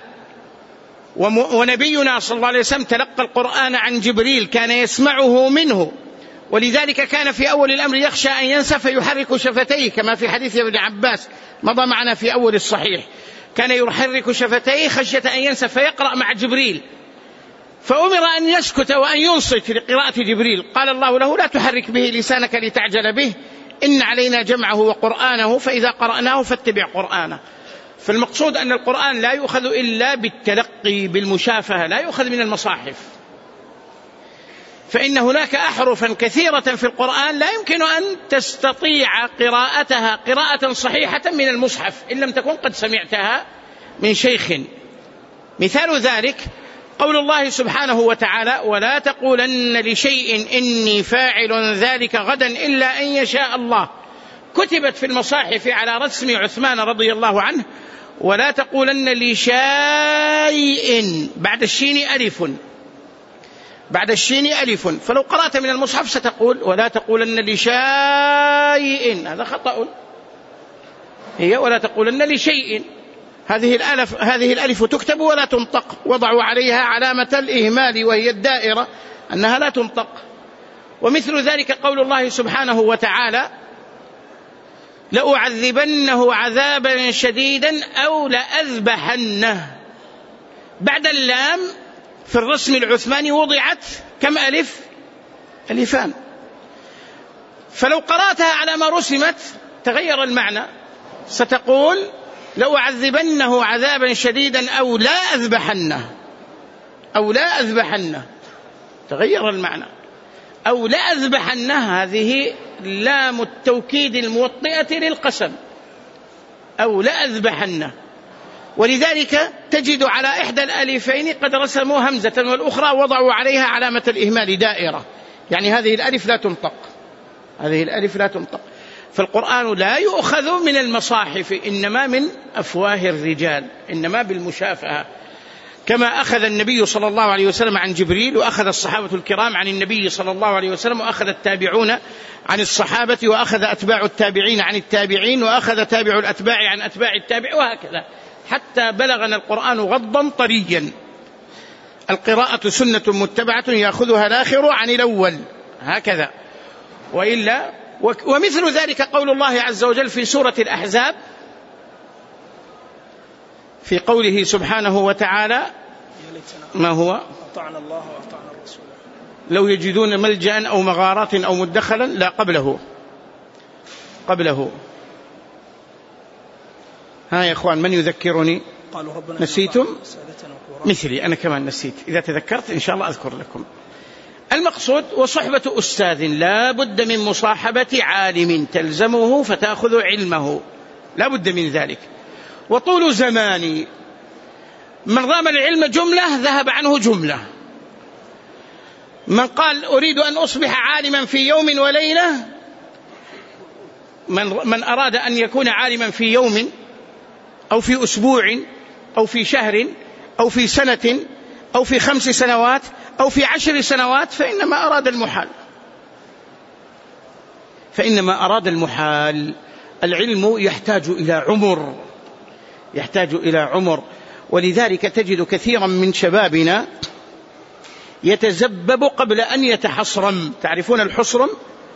ونبينا صلى الله عليه وسلم تلقى القرآن عن جبريل، كان يسمعه منه. ولذلك كان في أول الأمر يخشى أن ينسى فيحرك شفتيه، كما في حديث ابن عباس مضى معنا في أول الصحيح، كان يحرك شفتيه خشية أن ينسى فيقرأ مع جبريل، فأمر أن يسكت وأن ينصت لقراءة جبريل. قال الله له: لا تحرك به لسانك لتعجل به، إن علينا جمعه وقرآنه فإذا قرأناه فاتبع قرآنه. فالمقصود أن القرآن لا يؤخذ إلا بالتلقي بالمشافهة، لا يؤخذ من المصاحف، فإن هناك أحرفا كثيرة في القرآن لا يمكن أن تستطيع قراءتها قراءة صحيحة من المصحف إن لم تكن قد سمعتها من شيخ. مثال ذلك قول الله سبحانه وتعالى: ولا تقولن لشيء إني فاعل ذلك غدا إلا أن يشاء الله. كتبت في المصاحف على رسم عثمان رضي الله عنه: ولا تقولن لشيء، بعد الشين ألف، بعد الشين ألف، فلو قرأت من المصحف ستقول: ولا تقولن لشيء، هذا خطأ، هي ولا تقولن لشيء. هذه الألف تكتب ولا تنطق، وضعوا عليها علامة الإهمال وهي الدائرة أنها لا تنطق. ومثل ذلك قول الله سبحانه وتعالى: لأعذبنه عذابا شديدا أو لأذبحنه. بعد اللام في الرسم العثماني وضعت كم ألف؟ ألفان. فلو قرأتها على ما رسمت تغير المعنى، ستقول لأعذبنه عذابا شديدا أو لا أذبحنه، أو لا أذبحنه، تغير المعنى. أو لا أذبحنه هذه لام التوكيد الموطئة للقسم، أو لا أذبحنه. ولذلك تجد على إحدى الألفين قد رسموا همزة والأخرى وضعوا عليها علامة الإهمال دائرة، يعني هذه الألف لا تنطق، هذه الألف لا تنطق. فالقرآن لا يؤخذ من المصاحف، إنما من أفواه الرجال، إنما بالمشافهة، كما أخذ النبي صلى الله عليه وسلم عن جبريل، وأخذ الصحابة الكرام عن النبي صلى الله عليه وسلم، وأخذ التابعون عن الصحابة، وأخذ أتباع التابعين عن التابعين، وأخذ تابع الأتباع عن أتباع التابع، وهكذا حتى بلغنا القرآن غضا طريا. القراءة سنة متبعة يأخذها الآخر عن الأول، هكذا. وإلا ومثل ذلك قول الله عز وجل في سورة الأحزاب في قوله سبحانه وتعالى: ما هو؟ أطعنا الله وأطعنا الرسول لو يجدون ملجأ أو مغارات أو مدخلا. لا، قبله. ها يا إخوان، من يذكرني؟ نسيتم؟ مثلي أنا كمان نسيت، إذا تذكرت إن شاء الله أذكر لكم. المقصود: وصحبة أستاذ، لا بد من مصاحبة عالم تلزمه فتأخذ علمه، لا بد من ذلك. وطول زماني، من رام العلم جملة ذهب عنه جملة. من قال أريد أن أصبح عالما في يوم وليلة، من أراد أن يكون عالما في يوم أو في أسبوع أو في شهر أو في سنة أو في 5 سنوات أو في 10 سنوات فإنما أراد المحال. العلم يحتاج إلى عمر، ولذلك تجد كثيرا من شبابنا يتزبب قبل أن يتحصرم. تعرفون الحصرم؟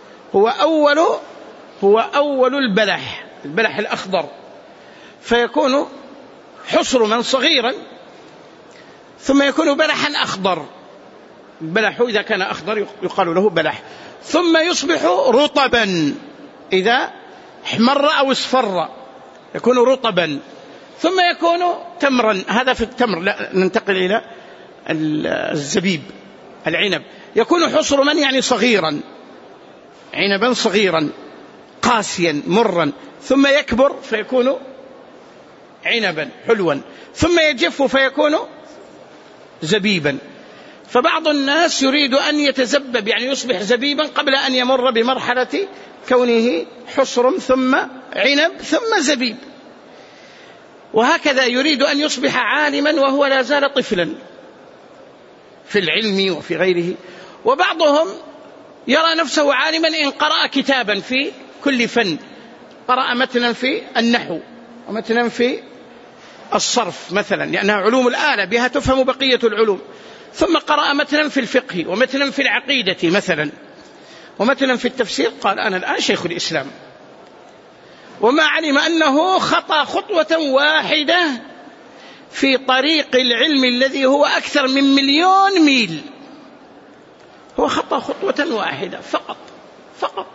هو أول البلح الأخضر، فيكون حصرما صغيرا ثم يكون بلحا أخضر. البلح إذا كان أخضر يقال له بلح، ثم يصبح رطبا، إذا احمر أو اصفر يكون رطبا، ثم يكون تمرا. هذا في التمر. لا، ننتقل إلى الزبيب، العنب. يكون حصرما يعني صغيرا، عنبا صغيرا قاسيا مرا، ثم يكبر فيكون عنبا حلوا، ثم يجف فيكون زبيبا. فبعض الناس يريد أن يتزبب، يعني يصبح زبيبا قبل أن يمر بمرحلة كونه حصر ثم عنب ثم زبيب. وهكذا يريد أن يصبح عالما وهو لا زال طفلا في العلم وفي غيره. وبعضهم يرى نفسه عالما إن قرأ كتابا في كل فن، قرأ متنا في النحو ومتنا في الصرف مثلا، لأنها علوم الآلة بها تفهم بقية العلوم، ثم قرأ متنا في الفقه ومتنا في العقيدة مثلا ومتنا في التفسير، قال أنا الآن شيخ الإسلام، وما علم أنه خطأ خطوة واحدة في طريق العلم الذي هو أكثر من 1,000,000 ميل. هو خطأ خطوة واحدة فقط.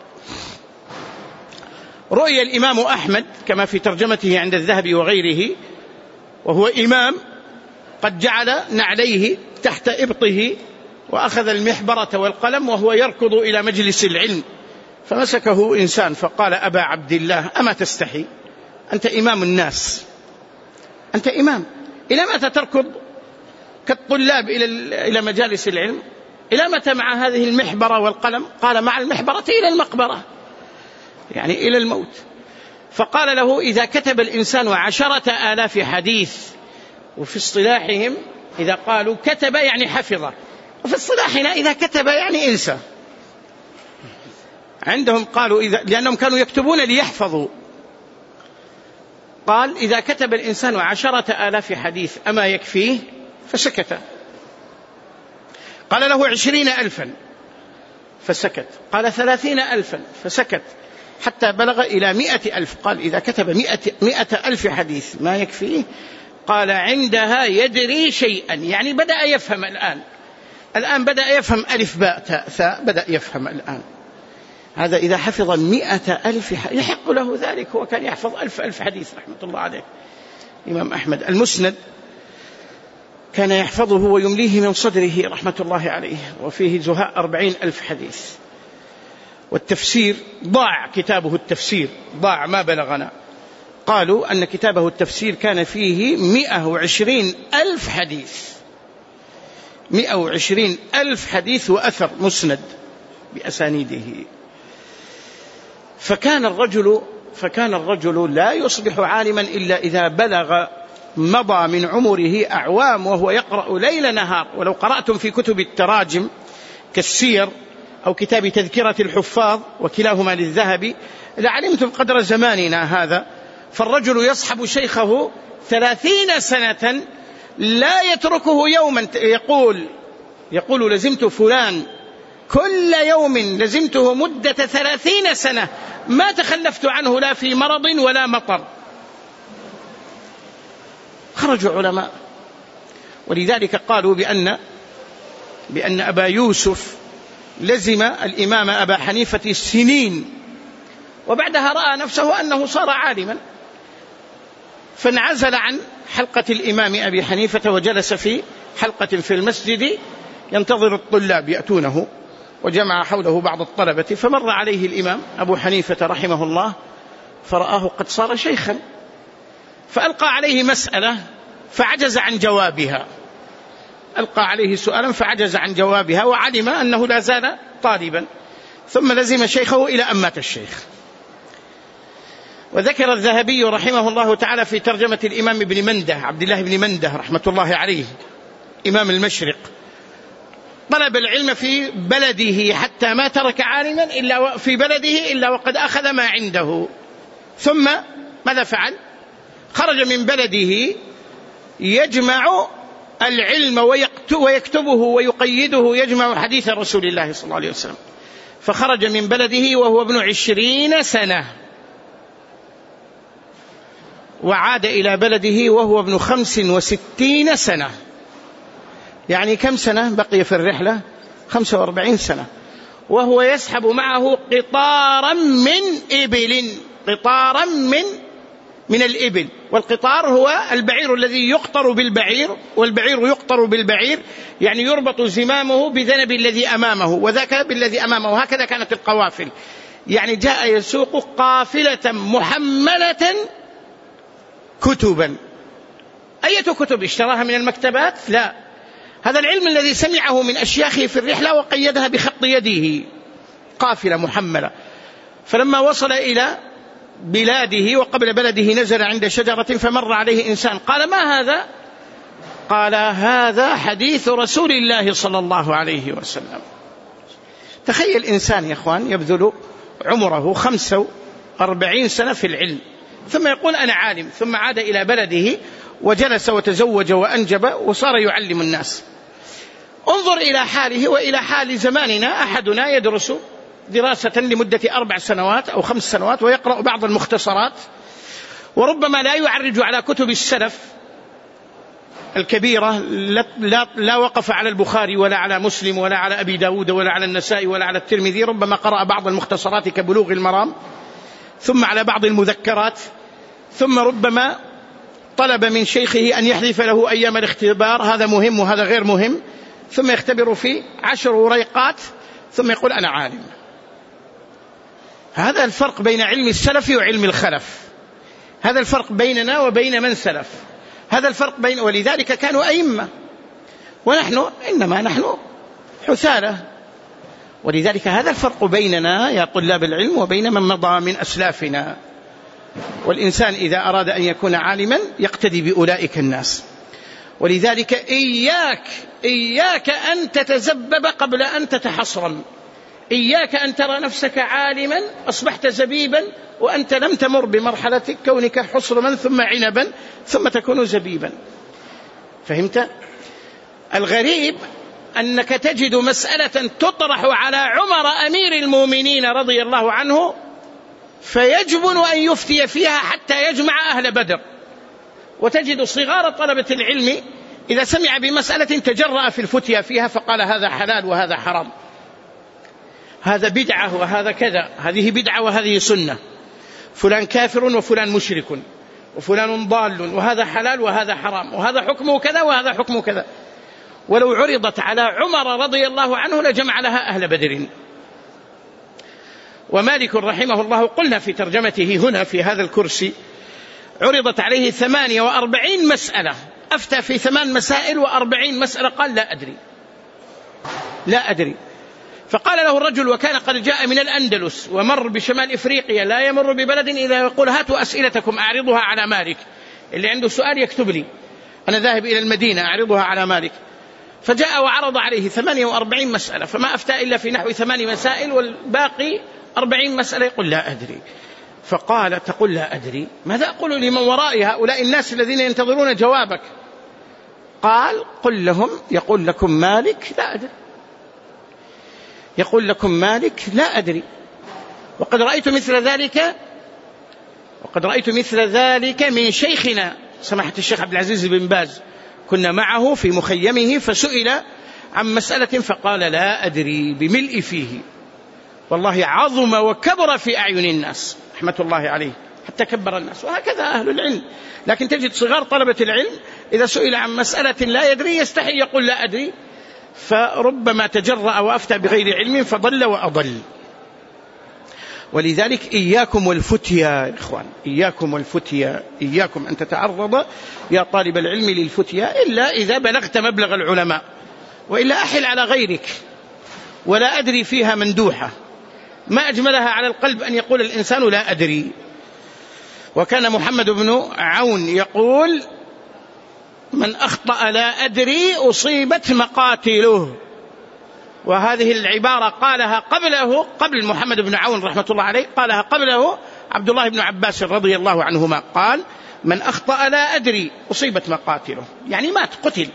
رؤي الإمام أحمد كما في ترجمته عند الذهبي وغيره، وهو إمام قد جعل نعليه تحت إبطه وأخذ المحبرة والقلم وهو يركض إلى مجلس العلم، فمسكه إنسان فقال: أبا عبد الله، أما تستحي؟ أنت إمام الناس، أنت إمام، إلى متى تركض كالطلاب إلى مجالس العلم؟ إلى متى مع هذه المحبرة والقلم؟ قال: مع المحبرة إلى المقبرة، يعني إلى الموت. فقال له: إذا كتب الإنسان 10,000 حديث، وفي اصطلاحهم إذا قالوا كتب يعني حفظ، وفي اصطلاحنا إذا كتب يعني انسى. عندهم قالوا لأنهم كانوا يكتبون ليحفظوا. قال: إذا كتب الإنسان 10,000 حديث أما يكفيه؟ فسكت. قال له 20,000 فسكت. قال 30,000 فسكت. حتى بلغ إلى 100,000. قال إذا كتب 100,000 حديث ما يكفيه. قال عندها يدري شيئا، يعني بدأ يفهم الآن بدأ يفهم ألف باء تاء ثاء، بدأ يفهم الآن. هذا إذا حفظ 100,000 يحق له ذلك. هو كان يحفظ 1000 حديث رحمة الله عليه. الإمام أحمد المسند كان يحفظه ويمليه من صدره رحمة الله عليه، وفيه زهاء 40,000 حديث. والتفسير ضاع كتابه، التفسير ضاع ما بلغنا. قالوا أن كتابه التفسير كان فيه 120,000 حديث، 120,000 حديث وأثر مسند بأسانيده. فكان الرجل لا يصبح عالما إلا إذا بلغ مضى من عمره أعوام وهو يقرأ ليل نهار. ولو قرأتم في كتب التراجم كالسير أو كتاب تذكرة الحفاظ وكلاهما للذهبي لعلمتم قدر زماننا هذا. فالرجل يصحب شيخه 30 سنة لا يتركه يوما. يقول لزمت فلان كل يوم، لزمته مدة 30 سنة ما تخلفت عنه لا في مرض ولا مطر. خرجوا علماء. ولذلك قالوا بأن أبا يوسف لزم الإمام أبا حنيفة سنين، وبعدها رأى نفسه أنه صار عالما، فانعزل عن حلقة الإمام أبي حنيفة وجلس في حلقة في المسجد ينتظر الطلاب يأتونه، وجمع حوله بعض الطلبة. فمر عليه الإمام أبو حنيفة رحمه الله فرآه قد صار شيخا، فألقى عليه مسألة فعجز عن جوابها. ألقى عليه سؤالا فعجز عن جوابها، وعلم أنه لا زال طالبا. ثم لزم شيخه إلى أن مات الشيخ. وذكر الذهبي رحمه الله تعالى في ترجمة الإمام ابن منده، عبد الله بن منده رحمة الله عليه، إمام المشرق، طلب العلم في بلده حتى ما ترك عالما إلا في بلده إلا وقد أخذ ما عنده. ثم ماذا فعل؟ خرج من بلده يجمع العلم ويكتبه ويقيده، يجمع حديث رسول الله صلى الله عليه وسلم. فخرج من بلده وهو ابن 20 سنة، وعاد إلى بلده وهو ابن 65 سنة. يعني كم سنة بقي في الرحلة؟ 45 سنة. وهو يسحب معه قطارا من إبل، قطارا من الإبل. والقطار هو البعير الذي يقطر بالبعير، والبعير يقطر بالبعير، يعني يربط زمامه بذنب الذي أمامه وذاك بالذي أمامه. هكذا كانت القوافل. يعني جاء يسوق قافلة محملة كتبا. أية كتب اشتراها من المكتبات؟ لا، هذا العلم الذي سمعه من أشياخه في الرحلة وقيدها بخط يده، قافلة محملة. فلما وصل إلى بلاده وقبل بلده نزل عند شجرة فمر عليه إنسان، قال ما هذا؟ قال هذا حديث رسول الله صلى الله عليه وسلم. تخيل إنسان يا أخوان يبذل عمره 45 سنة في العلم، ثم يقول أنا عالم، ثم عاد إلى بلده وجلس وتزوج وأنجب وصار يعلم الناس. انظر إلى حاله وإلى حال زماننا. أحدنا يدرس دراسة لمدة 4 سنوات أو 5 سنوات ويقرأ بعض المختصرات، وربما لا يعرج على كتب السلف الكبيرة، لا وقف على البخاري ولا على مسلم ولا على أبي داود ولا على النسائي ولا على الترمذي. ربما قرأ بعض المختصرات كبلوغ المرام، ثم على بعض المذكرات، ثم ربما طلب من شيخه أن يحذف له أيام الاختبار، هذا مهم وهذا غير مهم، ثم يختبر في 10 وريقات ثم يقول أنا عالم. هذا الفرق بين علم السلف وعلم الخلف، هذا الفرق بيننا وبين من سلف، هذا الفرق بين، ولذلك كانوا أئمة ونحن إنما نحن حثالة. ولذلك هذا الفرق بيننا يا طلاب العلم وبين من مضى من أسلافنا. والإنسان إذا أراد أن يكون عالما يقتدي بأولئك الناس. ولذلك إياك أن تتزبب قبل أن تتحصرم. إياك أن ترى نفسك عالما أصبحت زبيبا وأنت لم تمر بمرحلة كونك حصرما ثم عنبا ثم تكون زبيبا. فهمت؟ الغريب أنك تجد مسألة تطرح على عمر أمير المؤمنين رضي الله عنه فيجبن أن يفتي فيها حتى يجمع أهل بدر. وتجد صغار طلبة العلم إذا سمع بمسألة تجرأ في الفتيا فيها فقال هذا حلال وهذا حرام، هذا بدعة وهذا كذا، هذه بدعة وهذه سنة، فلان كافر وفلان مشرك وفلان ضال، وهذا حلال وهذا حرام، وهذا حكمه كذا وهذا حكمه كذا. ولو عرضت على عمر رضي الله عنه لجمع لها أهل بدر. ومالك رحمه الله قلنا في ترجمته هنا في هذا الكرسي عرضت عليه 48 مسألة، أفتى في 8 مسائل و40 مسألة، قال لا أدري. فقال له الرجل وكان قد جاء من الأندلس ومر بشمال إفريقيا لا يمر ببلد إذا يقول هاتوا أسئلتكم أعرضها على مالك، اللي عنده سؤال يكتب لي، أنا ذاهب إلى المدينة أعرضها على مالك. فجاء وعرض عليه 48 مسألة، فما أفتى إلا في نحو 8 مسائل، والباقي 40 مسألة يقول لا أدري. فقال تقول لا أدري، ماذا أقول لمن ورائي هؤلاء الناس الذين ينتظرون جوابك؟ قال قل لهم يقول لكم مالك لا أدري، يقول لكم مالك لا أدري. وقد رأيت مثل ذلك من شيخنا سماحة الشيخ عبد العزيز بن باز، كنا معه في مخيمه فسئل عن مسألة فقال لا أدري بملء فيه، والله عظم وكبر في أعين الناس رحمة الله عليه حتى كبر الناس. وهكذا أهل العلم. لكن تجد صغار طلبة العلم إذا سئل عن مسألة لا يدري يستحي يقول لا أدري، فربما تجرأ وأفتى بغير علم فضل وأضل. ولذلك إياكم والفتيا يا إخوان، إياكم والفتيا، إياكم أن تتعرض يا طالب العلم للفتيا إلا إذا بلغت مبلغ العلماء، وإلا أحل على غيرك. ولا أدري فيها مندوحة، ما أجملها على القلب أن يقول الإنسان لا أدري. وكان محمد بن عون يقول من أخطأ لا أدري أصيبت مقاتله. وهذه العبارة قالها قبل محمد بن عون رحمة الله عليه، قالها قبله عبد الله بن عباس رضي الله عنهما، قال من أخطأ لا أدري أصيبت مقاتله، يعني مات قتل.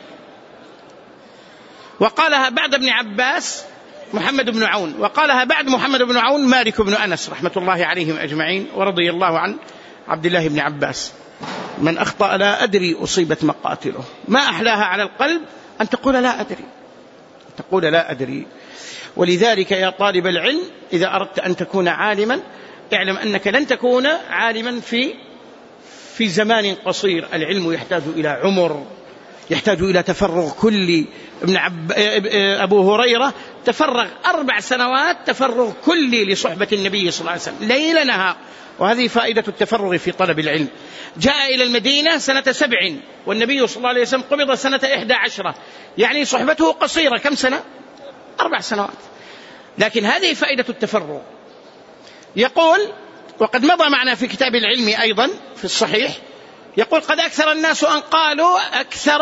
وقالها بعد ابن عباس محمد بن عون، وقالها بعد محمد بن عون مالك بن أنس رحمة الله عليهم أجمعين ورضي الله عن عبد الله بن عباس، من أخطأ لا أدري أصيبت مقاتله. ما أحلاها على القلب أن تقول لا أدري. ولذلك يا طالب العلم إذا أردت أن تكون عالما اعلم أنك لن تكون عالما في زمان قصير. العلم يحتاج إلى عمر، يحتاج إلى تفرغ كلي. أبو هريرة تفرغ 4 سنوات تفرغ كلي لصحبة النبي صلى الله عليه وسلم ليل نهار، وهذه فائدة التفرغ في طلب العلم. جاء إلى المدينة سنة 7 والنبي صلى الله عليه وسلم قبض سنة 11، يعني صحبته قصيرة. كم سنة؟ 4 سنوات. لكن هذه فائدة التفرغ. يقول وقد مضى معنا في كتاب العلم أيضا في الصحيح، يقول قد أكثر الناس أن قالوا أكثر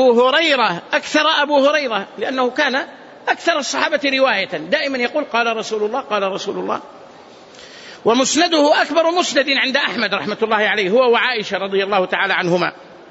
أبو هريرة لأنه كان أكثر الصحابة رواية، دائما يقول قال رسول الله. ومسنده أكبر مسند عند أحمد رحمة الله عليه هو وعائشة رضي الله تعالى عنهما.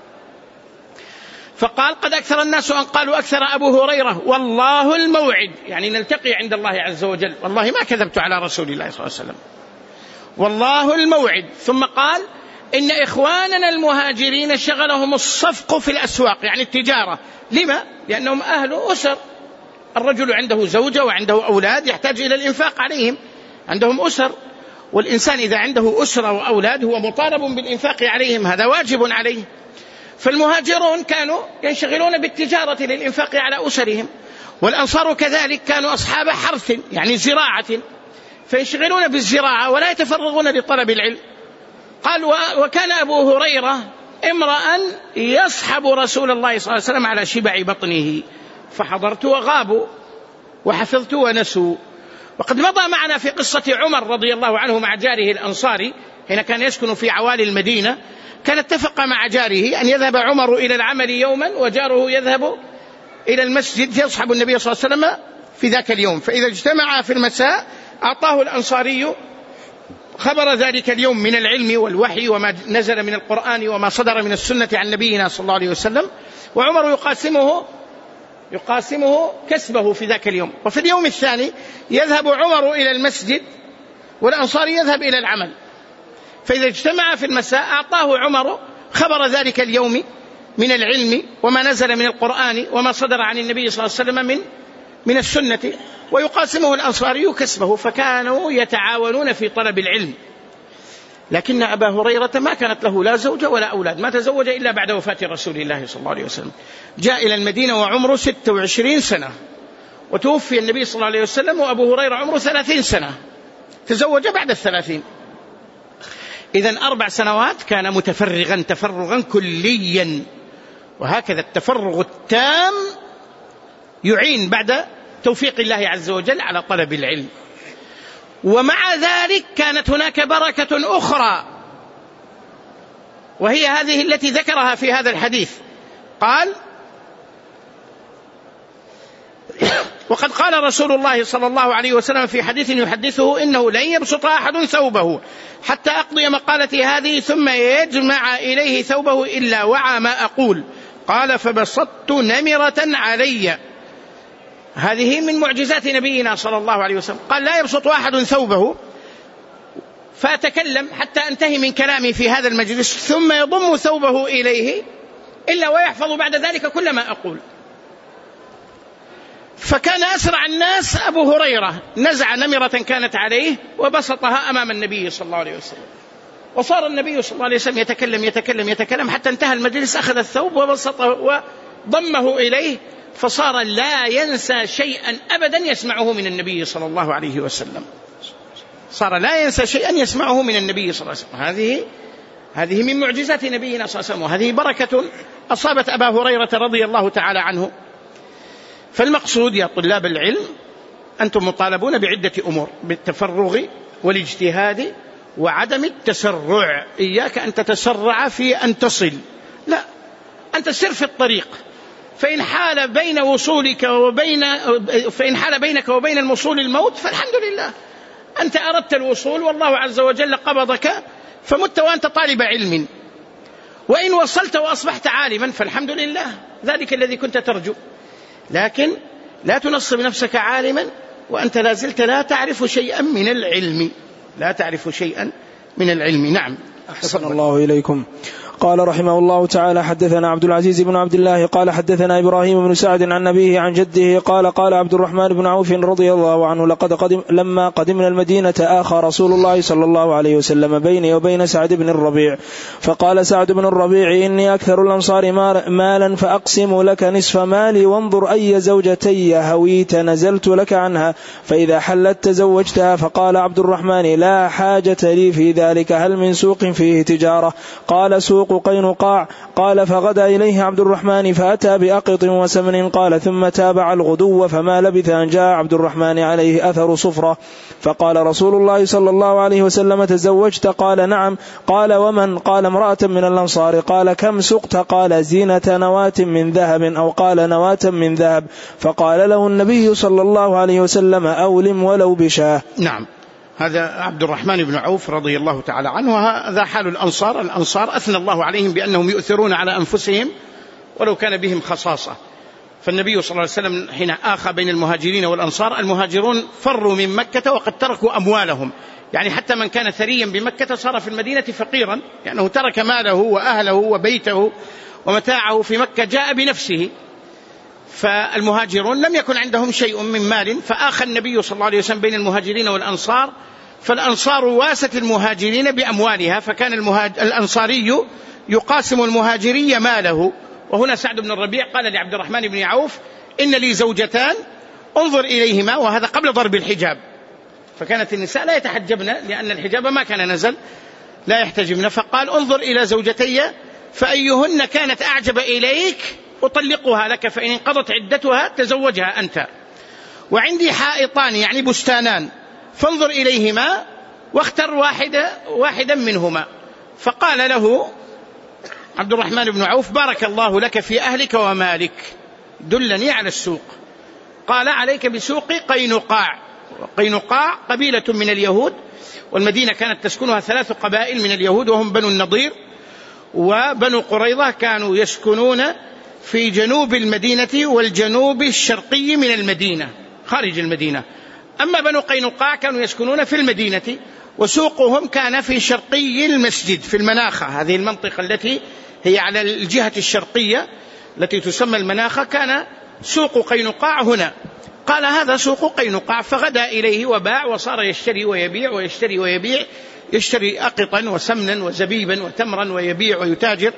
فقال قد أكثر الناس أن قالوا أكثر أبو هريرة والله الموعد، يعني نلتقي عند الله عز وجل، والله ما كذبت على رسول الله صلى الله عليه وسلم، والله الموعد. ثم قال إن إخواننا المهاجرين شغلهم الصفق في الأسواق، يعني التجارة. لما؟ لأنهم أهل أسر، الرجل عنده زوجة وعنده أولاد يحتاج إلى الإنفاق عليهم، عندهم أسر، والإنسان إذا عنده أسرة وأولاد هو مطالب بالإنفاق عليهم، هذا واجب عليه. فالمهاجرون كانوا ينشغلون بالتجارة للإنفاق على أسرهم، والأنصار كذلك كانوا أصحاب حرث يعني زراعة، فينشغلون بالزراعة ولا يتفرغون لطلب العلم. قال وكان أبو هريرة امرأ يصحب رسول الله صلى الله عليه وسلم على شبع بطنه، فحضرت وغابوا وحفظت ونسوا. وقد مضى معنا في قصة عمر رضي الله عنه مع جاره الأنصاري حين كان يسكن في عوالي المدينة، كان اتفق مع جاره أن يذهب عمر إلى العمل يوما وجاره يذهب إلى المسجد يصحب النبي صلى الله عليه وسلم في ذاك اليوم. فإذا اجتمع في المساء أعطاه الأنصاري خبر ذلك اليوم من العلم والوحي وما نزل من القرآن وما صدر من السنة عن نبينا صلى الله عليه وسلم، وعمر يقاسمه كسبه في ذاك اليوم. وفي اليوم الثاني يذهب عمر إلى المسجد والأنصاري يذهب إلى العمل، فإذا اجتمع في المساء أعطاه عمر خبر ذلك اليوم من العلم وما نزل من القرآن وما صدر عن النبي صلى الله عليه وسلم من السنة، ويقاسمه الأنصاري كسبه، فكانوا يتعاونون في طلب العلم. لكن أبا هريرة ما كانت له لا زوجة ولا أولاد، ما تزوج إلا بعد وفاة رسول الله صلى الله عليه وسلم. جاء إلى المدينة وعمره 26 سنة، وتوفي النبي صلى الله عليه وسلم وأبو هريرة عمره 30 سنة، تزوج بعد 30. إذن 4 سنوات كان متفرغا تفرغا كليا، وهكذا التفرغ التام يعين بعد توفيق الله عز وجل على طلب العلم. ومع ذلك كانت هناك بركة أخرى، وهي هذه التي ذكرها في هذا الحديث. قال: وقد قال رسول الله صلى الله عليه وسلم في حديث يحدثه: إنه لن يبسط أحد ثوبه حتى أقضي مقالتي هذه ثم يجمع إليه ثوبه إلا وعى ما أقول. قال: فبسطت نمرة علي. هذه من معجزات نبينا صلى الله عليه وسلم. قال: لا يبسط أحد ثوبه فأتكلم حتى أنتهي من كلامي في هذا المجلس ثم يضم ثوبه إليه إلا ويحفظ بعد ذلك كل ما أقول. فكان أسرع الناس أبو هريرة، نزع نمرة كانت عليه وبسطها أمام النبي صلى الله عليه وسلم، وصار النبي صلى الله عليه وسلم يتكلم حتى انتهى المجلس، أخذ الثوب وبسطه وضمه إليه، فصار لا ينسى شيئا أبدا يسمعه من النبي صلى الله عليه وسلم. صار لا ينسى شيئا يسمعه من النبي صلى الله عليه وسلم. هذه من معجزات نبينا صلى الله عليه وسلم، وهذه بركة أصابت أبا هريرة رضي الله تعالى عنه. فالمقصود يا طلاب العلم أنتم مطالبون بعدة أمور: بالتفرغ والاجتهاد وعدم التسرع. إياك أن تتسرع في أن تصل، لا، أن تسير في الطريق. فإن حال بينك وبين الوصول الموت فالحمد لله، أنت أردت الوصول والله عز وجل قبضك فمت وأنت طالب علم. وإن وصلت وأصبحت عالما فالحمد لله، ذلك الذي كنت ترجو. لكن لا تنصب نفسك عالما وأنت لا زلت لا تعرف شيئا من العلم. نعم. أحسن الله إليكم. قال رحمه الله تعالى: حدثنا عبد العزيز بن عبد الله قال حدثنا إبراهيم بن سعد عن أبيه عن جده قال عبد الرحمن بن عوف رضي الله عنه: لما قدمنا المدينة آخى رسول الله صلى الله عليه وسلم بيني وبين سعد بن الربيع، فقال سعد بن الربيع: إني أكثر الأنصار مالا فأقسم لك نصف مالي، وانظر أي زوجتي هويت نزلت لك عنها، فإذا حلت تزوجتها. فقال عبد الرحمن: لا حاجة لي في ذلك، هل من سوق فيه تجارة؟ قال: سوق قينقاع. قال: فغدا إليه عبد الرحمن فأتى بأقط وسمن. قال: ثم تابع الغدو، فما لبث أن جاء عبد الرحمن عليه أثر صفرة. فقال رسول الله صلى الله عليه وسلم: تزوجت؟ قال: نعم. قال: ومن؟ قال: امرأة من الأنصار. قال: كم سقت؟ قال: زينة نواة من ذهب، أو قال: نواة من ذهب. فقال له النبي صلى الله عليه وسلم: أولم ولو بشاه. نعم. هذا عبد الرحمن بن عوف رضي الله تعالى عنه. هذا حال الأنصار أثنى الله عليهم بأنهم يؤثرون على أنفسهم ولو كان بهم خصاصة. فالنبي صلى الله عليه وسلم حين آخى بين المهاجرين والأنصار، المهاجرون فروا من مكة وقد تركوا أموالهم، يعني حتى من كان ثريا بمكة صار في المدينة فقيرا، لأنه ترك ماله وأهله وبيته ومتاعه في مكة، جاء بنفسه. فالمهاجرون لم يكن عندهم شيء من مال، فآخى النبي صلى الله عليه وسلم بين المهاجرين والأنصار، فالأنصار واست المهاجرين بأموالها، فكان الأنصاري يقاسم المهاجري ماله. وهنا سعد بن الربيع قال لعبد الرحمن بن عوف: إن لي زوجتان انظر إليهما، وهذا قبل ضرب الحجاب، فكانت النساء لا يتحجبن لأن الحجاب ما كان نزل، لا يحتجبن. فقال: انظر إلى زوجتي فأيهن كانت أعجب إليك أطلقها لك، فإن انقضت عدتها تزوجها أنت. وعندي حائطان يعني بستانان، فانظر إليهما واختر واحدا منهما. فقال له عبد الرحمن بن عوف: بارك الله لك في أهلك ومالك، دلني على السوق. قال: عليك بسوق قينقاع. قينقاع قبيلة من اليهود، والمدينة كانت تسكنها 3 قبائل من اليهود، وهم بنو النضير وبنو قريظة، كانوا يسكنون في جنوب المدينة والجنوب الشرقي من المدينة خارج المدينة. أما بنو قينقاع كانوا يسكنون في المدينة، وسوقهم كان في شرقي المسجد في المناخة، هذه المنطقة التي هي على الجهة الشرقية التي تسمى المناخة، كان سوق قينقاع هنا. قال هذا سوق قينقاع، فغدا إليه وباع وصار يشتري ويبيع ويشتري ويبيع، يشتري أقطا وسمنا وزبيبا وتمرا ويبيع ويتاجر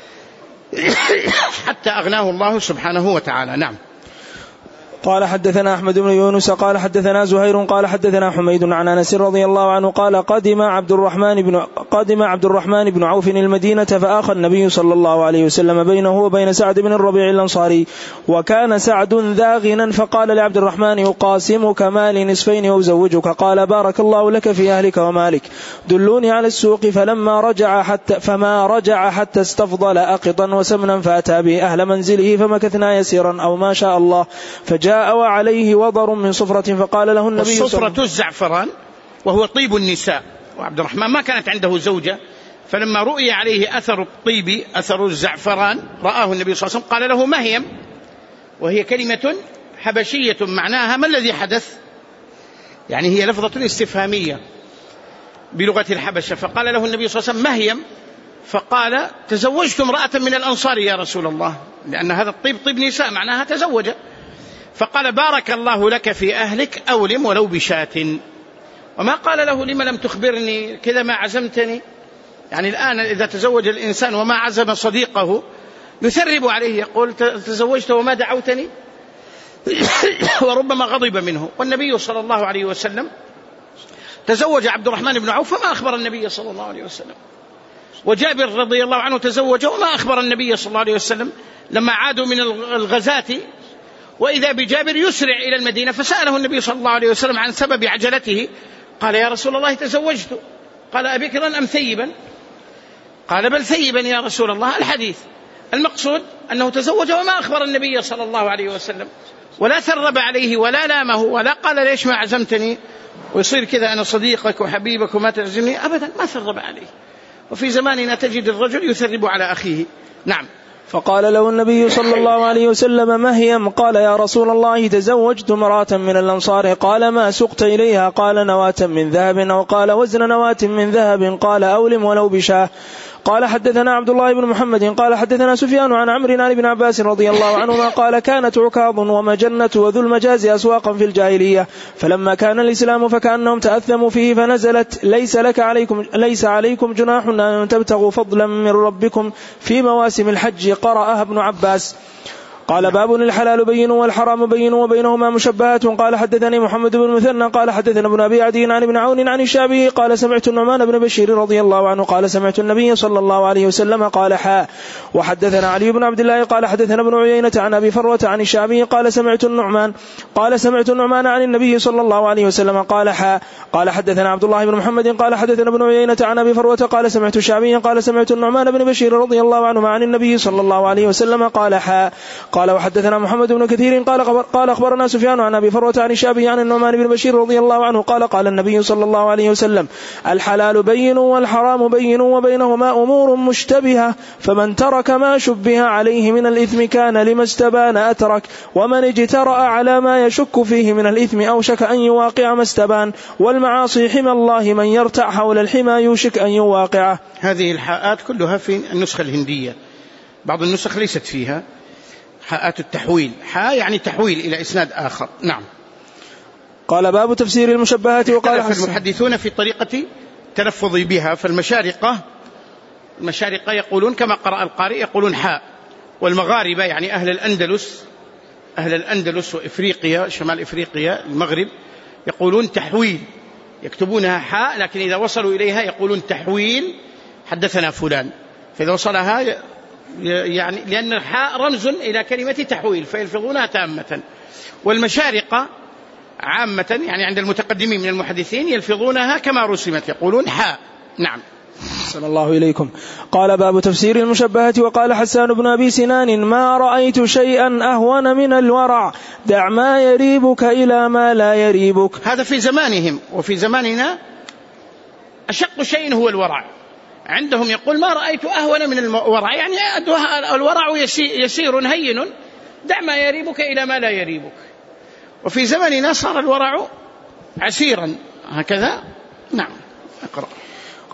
حتى أغناه الله سبحانه وتعالى. نعم. قال حدثنا أحمد بن يونس قال حدثنا زهير قال حدثنا حميد عن أنس رضي الله عنه قال قدم عبد الرحمن بن عوف المدينة فآخى النبي صلى الله عليه وسلم بينه وبين سعد بن الربيع الأنصاري، وكان سعد ذا غنى، فقال لعبد الرحمن أقاسمك مالي نصفين وأزوجك؟ قال بارك الله لك في أهلك ومالك، دلوني على السوق. فما رجع حتى استفضل أقطا وسمنا، فأتى به أهل منزله فمكثنا يسيرا أو ما شاء الله، فجاء وعليه وضر من صفرة، فقال له النبي الصفرة الزعفران وهو طيب النساء، وعبد الرحمن ما كانت عنده زوجة، فلما رؤي عليه أثر الطيب أثر الزعفران رآه النبي صلى الله عليه وسلم قال له مهيم، وهي كلمة حبشية معناها ما الذي حدث، يعني هي لفظة استفهامية بلغة الحبشة. فقال له النبي صلى الله عليه وسلم مهيم، فقال تزوجت امرأة من الأنصار يا رسول الله، لأن هذا الطيب طيب نساء معناها تزوج. فقال بارك الله لك في أهلك أولم ولو بشاة. وما قال له لما لم تخبرني كذا ما عزمتني، يعني الآن إذا تزوج الإنسان وما عزم صديقه يثرب عليه، يقول تزوجت وما دعوتني وربما غضب منه. والنبي صلى الله عليه وسلم تزوج عبد الرحمن بن عوف وما أخبر النبي صلى الله عليه وسلم، وجابر رضي الله عنه تزوج وما أخبر النبي صلى الله عليه وسلم. لما عادوا من الغزاة وإذا بجابر يسرع إلى المدينة، فسأله النبي صلى الله عليه وسلم عن سبب عجلته، قال يا رسول الله تزوجت. قال أبكرا أم ثيبا؟ قال بل ثيبا يا رسول الله. الحديث المقصود أنه تزوج وما أخبر النبي صلى الله عليه وسلم، ولا ثرب عليه ولا لامه ولا قال ليش ما عزمتني ويصير كذا أنا صديقك وحبيبك وما تعزمني، أبدا ما ثرب عليه. وفي زماننا تجد الرجل يثرب على أخيه. نعم. فقال له النبي صلى الله عليه وسلم مهيم. قال يا رسول الله تزوجت امرأة من الأنصار. قال ما سقت إليها؟ قال نواة من ذهب، أو قال وزن نواة من ذهب. قال أولم ولو بشاه. قال حدثنا عبد الله بن محمد قال حدثنا سفيان عن عمرو عن ابن عباس رضي الله عنهما قال كانت عكاظ ومجنة وذو المجاز أسواقا في الجاهلية، فلما كان الإسلام فكأنهم تأثموا فيه، فنزلت ليس عليكم جناح أن تبتغوا فضلا من ربكم في مواسم الحج. قرأها ابن عباس. قال باب الحلال بين والحرام بين وبينهما مشبهات. قال حدثني محمد بن مثنى قال حدثنا ابن أبي عدي عن ابن عون عن الشعبي قال سمعت النعمان بن بشير رضي الله عنه قال سمعت النبي صلى الله عليه وسلم قال حاء. وحدثنا علي بن عبد الله قال حدثنا ابن عيينة عن أبي فروة عن الشعبي قال سمعت النعمان عن النبي صلى الله عليه وسلم قال حاء. قال حدثنا عبد الله بن محمد قال حدثنا ابن عيينة عن أبي فروة قال سمعت الشعبي قال سمعت النعمان بن بشير رضي الله عنه عن النبي صلى الله عليه وسلم قال حاء. قال وحدثنا محمد بن كثير قال أخبرنا سفيان عن أبي فروة عن الشعبي عن النعمان بن بشير رضي الله عنه قال النبي صلى الله عليه وسلم الحلال بين والحرام بين وبينهما أمور مشتبهة، فمن ترك ما شبه عليه من الإثم كان لما استبان أترك، ومن اجترأ على ما يشك فيه من الإثم أوشك أن يواقع ما استبان، والمعاصي حمى الله من يرتع حول الحمى يوشك أن يواقعه. هذه الحاءات كلها في النسخة الهندية، بعض النسخ ليست فيها حاءات التحويل، حاء يعني تحويل إلى إسناد آخر. نعم. قال باب تفسير المشبهات. وقال المحدثون في طريقة تلفظ بها، فالمشارقة يقولون كما قرأ القارئ يقولون حاء، والمغاربة يعني أهل الأندلس وإفريقيا شمال إفريقيا المغرب يقولون تحويل، يكتبونها حاء لكن إذا وصلوا إليها يقولون تحويل حدثنا فلان، فإذا وصلها يعني لأن الحاء رمز إلى كلمة تحويل فيلفظونها تامة. والمشارقة عامة يعني عند المتقدمين من المحدثين يلفظونها كما رسمت يقولون حاء. نعم. صلى الله إليكم. قال باب تفسير المشبهات. وقال حسان بن أبي سنان ما رأيت شيئا أهون من الورع، دع ما يريبك إلى ما لا يريبك. هذا في زمانهم، وفي زماننا أشق شيء هو الورع. عندهم يقول ما رأيت أهون من الورع، يعني الورع يسير هين، دع ما يريبك إلى ما لا يريبك. وفي زمننا صار الورع عسيرا هكذا. نعم.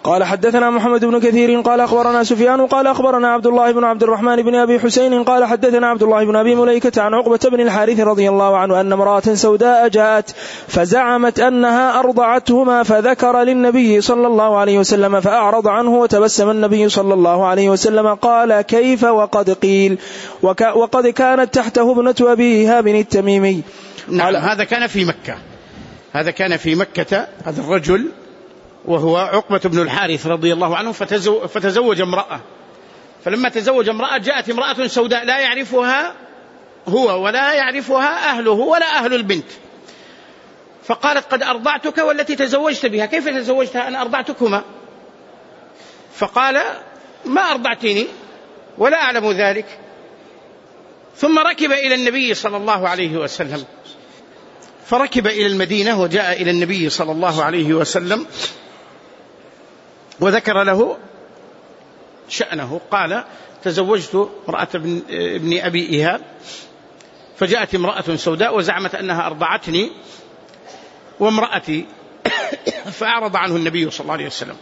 قال حدثنا محمد بن كثير قال أخبرنا سفيان قال أخبرنا عبد الله بن عبد الرحمن بن أبي حسين قال حدثنا عبد الله بن أبي مليكة عن عقبة بن الحارث رضي الله عنه أن امرأة سوداء جاءت فزعمت أنها أرضعتهما فذكر للنبي صلى الله عليه وسلم فأعرض عنه وتبسم النبي صلى الله عليه وسلم قال كيف وقد قيل وقد كانت تحته ابنة أبي إيهاب التميمي. نعم هذا كان في مكة، هذا كان في مكة، هذا الرجل وهو عقبة بن الحارث رضي الله عنه فتزوج امرأة، فلما تزوج امرأة جاءت امرأة سوداء لا يعرفها هو ولا يعرفها أهله ولا أهل البنت، فقالت قد أرضعتك والتي تزوجت بها، كيف تزوجتها أنا أرضعتكما؟ فقال ما أرضعتني ولا أعلم ذلك. ثم ركب إلى النبي صلى الله عليه وسلم، فركب إلى المدينة وجاء إلى النبي صلى الله عليه وسلم وذكر له شأنه، قال تزوجت امرأة ابن أبي إيهاب، فجاءت امرأة سوداء وزعمت أنها أرضعتني وامرأتي، فأعرض عنه النبي صلى الله عليه وسلم،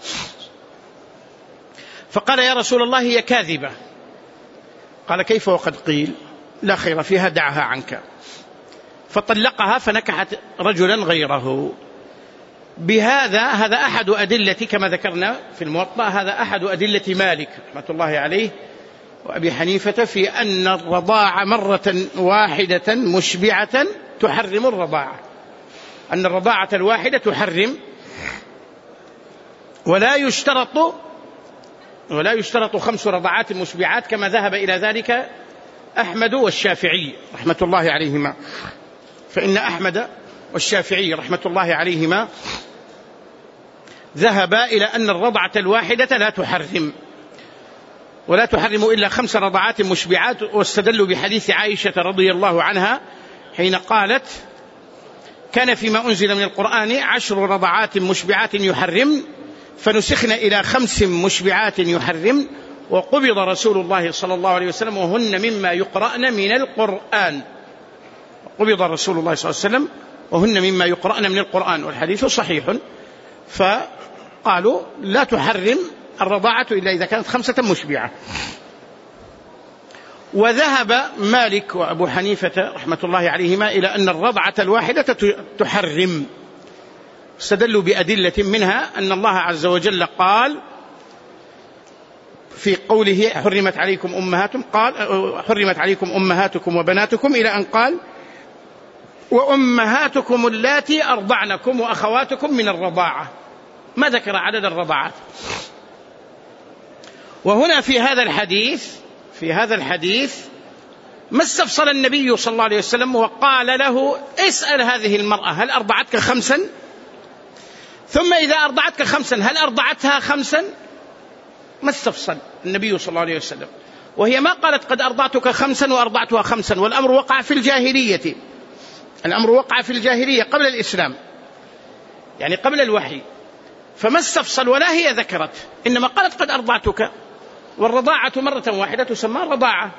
فقال يا رسول الله هي كاذبة. قال كيف وقد قيل لا خير فيها دعها عنك، فطلقها فنكحت رجلا غيره. هذا أحد أدلة كما ذكرنا في الموطأ، هذا أحد أدلة مالك رحمة الله عليه وأبي حنيفة في أن الرضاعة مرة واحدة مشبعة تحرم الرضاعة، أن الرضاعة الواحدة تحرم، ولا يشترط 5 رضاعات مشبعات كما ذهب إلى ذلك أحمد والشافعي رحمة الله عليهما، فإن أحمد والشافعي رحمة الله عليهما ذهبا إلى أن الرضعة الواحدة لا تحرم، ولا تحرم إلا 5 رضعات مشبعات، واستدلوا بحديث عائشة رضي الله عنها حين قالت كان فيما أنزل من القرآن 10 رضعات مشبعات يحرم فنسخنا إلى 5 مشبعات يحرم، وقبض رسول الله صلى الله عليه وسلم وهن مما يقرأن من القرآن، قبض رسول الله صلى الله عليه وسلم وهن مما يقرأن من القرآن، والحديث صحيح. فقالوا لا تحرم الرضاعة إلا إذا كانت 5 مشبعة. وذهب مالك وأبو حنيفة رحمة الله عليهما إلى أن الرضعة الواحدة تحرم، استدلوا بأدلة منها أن الله عز وجل قال في قوله حرمت عليكم أمهاتكم وبناتكم إلى أن قال وأمهاتكم اللاتي أرضعنكم وأخواتكم من الرضاعة، ما ذكر عدد الرضاعات. وهنا في هذا الحديث ما استفصل النبي صلى الله عليه وسلم وقال له اسأل هذه المرأة هل أرضعتك 5؟ ثم إذا أرضعتك 5 هل أرضعتها 5؟ ما استفصل النبي صلى الله عليه وسلم، وهي ما قالت قد أرضعتك 5 وأرضعتها 5، والأمر وقع في الجاهلية، الأمر وقع في الجاهلية قبل الإسلام، يعني قبل الوحي، فما استفصل ولا هي ذكرت، إنما قالت قد أرضعتك، والرضاعة مرة واحدة تسمى رضاعة.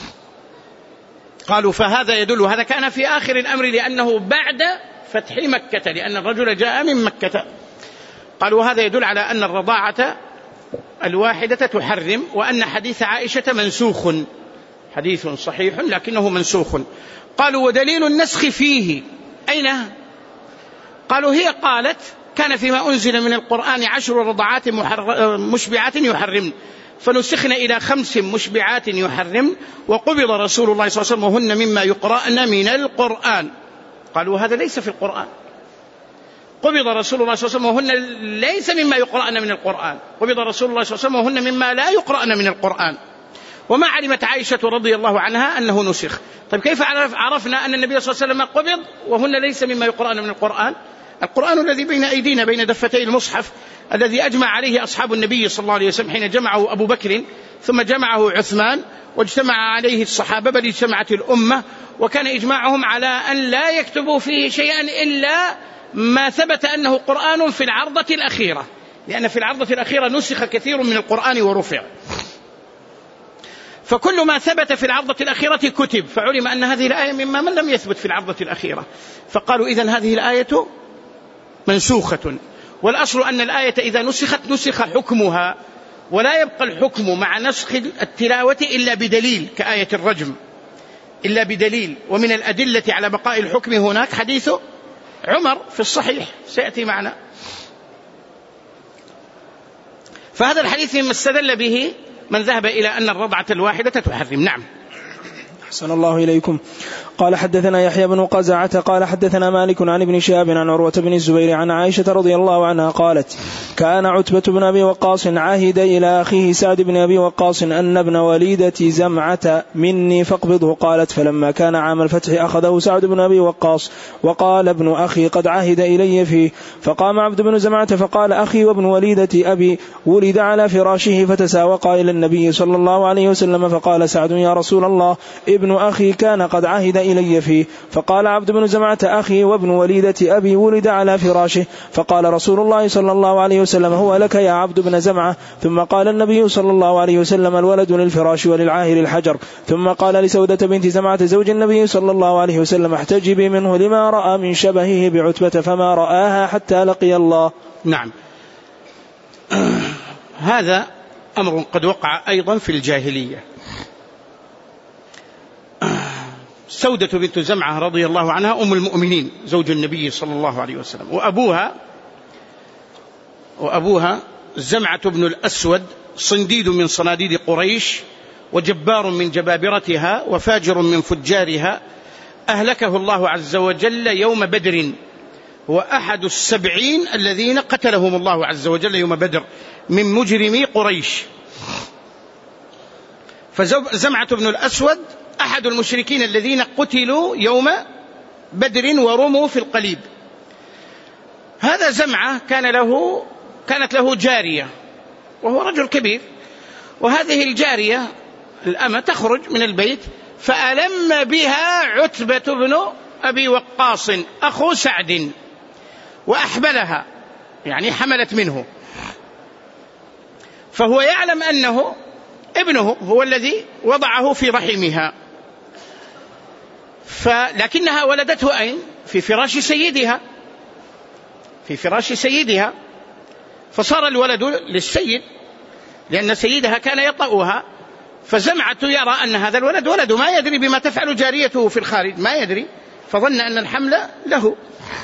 قالوا فهذا يدل، وهذا كان في آخر الأمر لأنه بعد فتح مكة، لأن الرجل جاء من مكة. قالوا هذا يدل على أن الرضاعة الواحدة تحرم، وأن حديث عائشة منسوخ، حديث صحيح لكنه منسوخ. قالوا ودليل النسخ فيه أين؟ قالوا هي قالت كان فيما أنزل من القرآن 10 رضعات مشبعات يحرم فنسخنا إلى 5 مشبعات يحرم، وقبض رسول الله صلى الله عليه وسلم وهن مما يقرأن من القرآن. قالوا هذا ليس في القرآن، قبض رسول الله صلى الله عليه وسلم وهن ليس مما يقرأن من القرآن، قبض رسول الله صلى الله عليه وسلم وهن مما لا يقرأن من القرآن. وما علمت عائشة رضي الله عنها أنه نسخ. طيب كيف عرفنا أن النبي صلى الله عليه وسلم قبض وهن ليس مما يقرأن من القرآن؟ القرآن الذي بين أيدينا بين دفتي المصحف الذي أجمع عليه أصحاب النبي صلى الله عليه وسلم حين جمعه أبو بكر ثم جمعه عثمان واجتمع عليه الصحابة، بل اجتمعت الأمة، وكان إجماعهم على أن لا يكتبوا فيه شيئا إلا ما ثبت أنه قرآن في العرضة الأخيرة، لأن في العرضة الأخيرة نسخ كثير من القرآن ورفع، فكل ما ثبت في العرضة الأخيرة كتب، فعلم أن هذه الآية مما من لم يثبت في العرضة الأخيرة، فقالوا إذن هذه الآية منسوخة. والأصل أن الآية إذا نسخت نسخ حكمها، ولا يبقى الحكم مع نسخ التلاوة إلا بدليل كآية الرجم، إلا بدليل. ومن الأدلة على بقاء الحكم هناك حديث عمر في الصحيح سيأتي معنا. فهذا الحديث مما استدل به من ذهب إلى أن الرضعة الواحدة تحرم. نعم. أحسن الله إليكم. قال حدثنا يحيى بن قزعة قال حدثنا مالك عن ابن شهاب عن عروة بن الزبير عن عائشة رضي الله عنها قالت: كان عتبة بن أبي وقاص عهد إلى أخيه سعد بن أبي وقاص أن ابن وليدة زمعة مني فاقبضه. قالت: فلما كان عام الفتح أخذه سعد بن أبي وقاص وقال: ابن أخي قد عهد إلي فيه. فقام عبد بن زمعة فقال: أخي وابن وليدة أبي ولد على فراشه، فتساوقا إلى النبي صلى الله عليه وسلم. فقال سعد: يا رسول الله، ابن أخي كان قد عهد إلي فيه. فقال عبد بن زمعة: أخي وابن وليدة أبي ولد على فراشه. فقال رسول الله صلى الله عليه وسلم: هو لك يا عبد بن زمعة. ثم قال النبي صلى الله عليه وسلم: الولد للفراش وللعاهر الحجر. ثم قال لسودة بنت زمعة زوج النبي صلى الله عليه وسلم: احتجبي منه لما رأى من شبهه بعتبة، فما رآها حتى لقي الله. نعم. هذا أمر قد وقع أيضا في الجاهلية. سودة بنت زمعة رضي الله عنها أم المؤمنين زوج النبي صلى الله عليه وسلم، وأبوها زمعة بن الأسود صنديد من صناديد قريش، وجبار من جبابرتها، وفاجر من فجارها، أهلكه الله عز وجل يوم بدر، هو أحد 70 الذين قتلهم الله عز وجل يوم بدر من مجرمي قريش. فزمعة بن الأسود أحد المشركين الذين قتلوا يوم بدر ورموا في القليب. هذا زمعة كانت له جارية، وهو رجل كبير، وهذه الجارية الأمة تخرج من البيت، فألم بها عتبة بن أبي وقاص أخو سعد وأحبلها، يعني حملت منه، فهو يعلم أنه ابنه هو الذي وضعه في رحمها، لكنها ولدته أين؟ في فراش سيدها، فصار الولد للسيد لأن سيدها كان يطأها. فزمعة يرى أن هذا الولد ولده، ما يدري بما تفعل جاريته في الخارج، ما يدري، فظن أن الحمل له.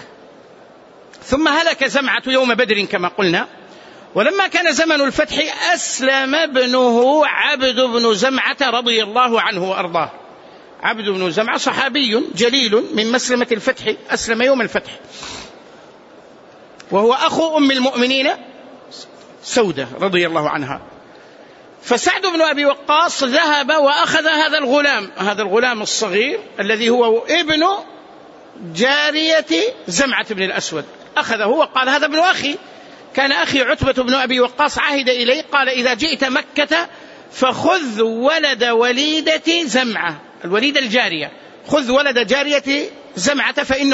ثم هلك زمعة يوم بدر كما قلنا. ولما كان زمن الفتح أسلم ابنه عبد بن زمعة رضي الله عنه وأرضاه. عبد بن زمعة صحابي جليل من مسلمة الفتح، أسلم يوم الفتح، وهو أخو أم المؤمنين سودة رضي الله عنها. فسعد بن أبي وقاص ذهب وأخذ هذا الغلام الصغير الذي هو ابن جارية زمعة بن الأسود، أخذه وقال: هذا ابن أخي، كان أخي عتبة بن أبي وقاص عهد إلي، قال: إذا جئت مكة فخذ ولد وليدة زمعة، الوليدة الجارية، خذ ولد جارية زمعة فإنه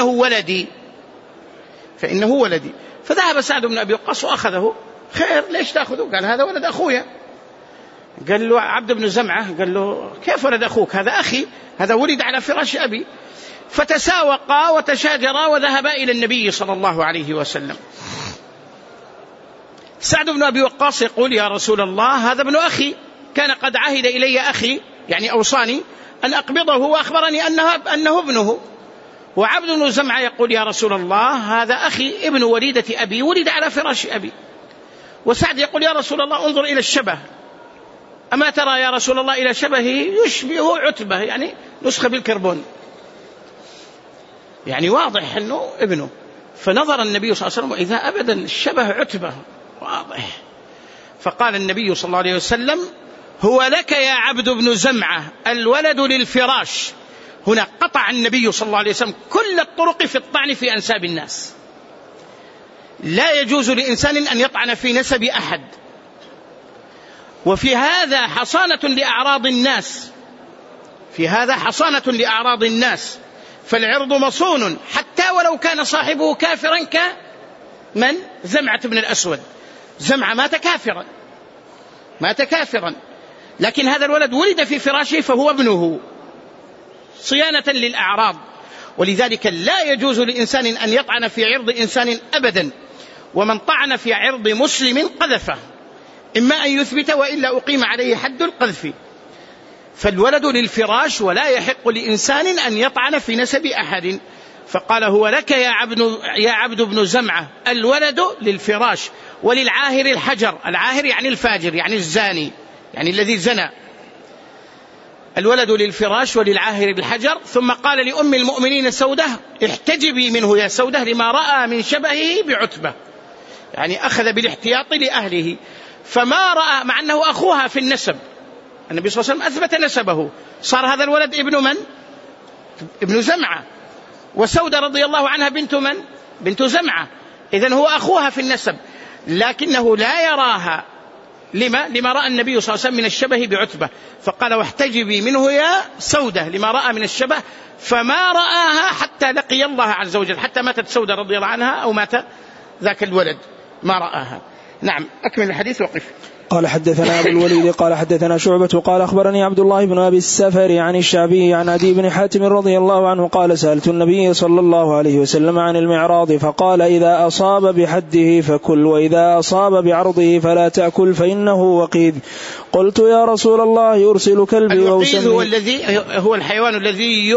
ولدي. فذهب سعد بن أبي وقاص وأخذه. خير، ليش تأخذه؟ قال: هذا ولد أخويا. قال له عبد بن زمعة، قال له: كيف ولد أخوك؟ هذا أخي، هذا ولد على فراش أبي. فتساوقا وتشاجرا وذهبا إلى النبي صلى الله عليه وسلم. سعد بن أبي وقاص يقول: يا رسول الله، هذا ابن أخي، كان قد عهد إلي أخي، يعني أوصاني أن أقبضه، وأخبرني أنه ابنه. وعبد بن زمعة يقول: يا رسول الله، هذا أخي ابن وليدة أبي، ولد على فراش أبي. وسعد يقول: يا رسول الله، انظر إلى الشبه، أما ترى يا رسول الله إلى شبهه يشبه عتبة، يعني نسخة بالكربون، يعني واضح أنه ابنه. فنظر النبي صلى الله عليه وسلم، وإذا أبدا الشبه عتبة واضح. فقال النبي صلى الله عليه وسلم: هو لك يا عبد بن زمعة، الولد للفراش. هنا قطع النبي صلى الله عليه وسلم كل الطرق في الطعن في أنساب الناس. لا يجوز لإنسان أن يطعن في نسب أحد، وفي هذا حصانة لأعراض الناس، فالعرض مصون حتى ولو كان صاحبه كافرا كمن زمعة بن الأسود. زمعة مات كافرا، لكن هذا الولد ولد في فراشه فهو ابنه، صيانة للأعراض. ولذلك لا يجوز لإنسان أن يطعن في عرض إنسان أبدا. ومن طعن في عرض مسلم قذفه، إما أن يثبت وإلا أقيم عليه حد القذف. فالولد للفراش ولا يحق لإنسان أن يطعن في نسب أحد. فقال هو لك يا عبد بن زمعة، الولد للفراش وللعاهر الحجر. العاهر يعني الفاجر، يعني الزاني، يعني الذي زنى. الولد للفراش وللعاهر الحجر. ثم قال لأم المؤمنين سودة احتجبي منه يا سودة لما رأى من شبهه بعتبة، يعني أخذ بالاحتياط لأهله. فما رأى، مع أنه أخوها في النسب، النبي صلى الله عليه وسلم أثبت نسبه، صار هذا الولد ابن من؟ ابن زمعة. وسودة رضي الله عنها بنت من؟ بنت زمعة. إذن هو أخوها في النسب، لكنه لا يراها. لما رأى النبي صلى الله عليه وسلم من الشبه بعتبة، فقال واحتجبي منه يا سودة لما رأى من الشبه. فما رآها حتى لقي الله عز وجل، حتى ماتت سودة رضي الله عنها أو مات ذاك الولد ما رآها. نعم، أكمل الحديث وقف. قال حدثنا أبو الوليد قال حدثنا شعبة قال أخبرني عبد الله بن أبي السفر عن الشعبي عن عدي بن حاتم رضي الله عنه قال سألت النبي صلى الله عليه وسلم عن المعراض فقال إذا أصاب بحده فكل، وإذا أصاب بعرضه فلا تأكل فإنه وقيد. قلت يا رسول الله يرسل كلبي وأسمي. هو الحيوان الذي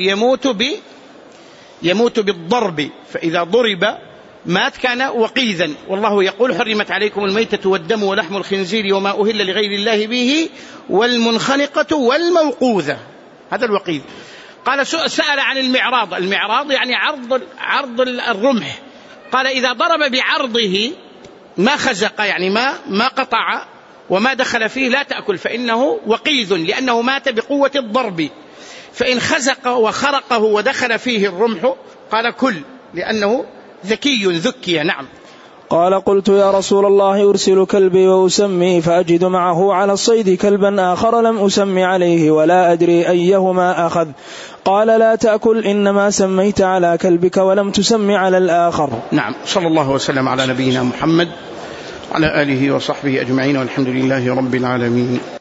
يموت بالضرب، فإذا ضرب مات كان وقيذا. والله يقول حرمت عليكم الميتة والدم ولحم الخنزير وما أهل لغير الله به والمنخنقة والموقوذة، هذا الوقيذ. قال سأل عن المعراض. المعراض يعني عرض الرمح. قال إذا ضرب بعرضه ما خزق، يعني ما قطع وما دخل فيه لا تأكل فإنه وقيذ، لأنه مات بقوة الضرب. فإن خزق وخرقه ودخل فيه الرمح قال كل، لأنه ذكي. نعم. قال قلت يا رسول الله أرسل كلبي وأسمي فأجد معه على الصيد كلبا آخر لم أسمي عليه ولا أدري أيهما أخذ. قال لا تأكل، إنما سميت على كلبك ولم تسمي على الآخر. نعم. صلى الله وسلم على نبينا محمد وعلى آله وصحبه أجمعين، والحمد لله رب العالمين.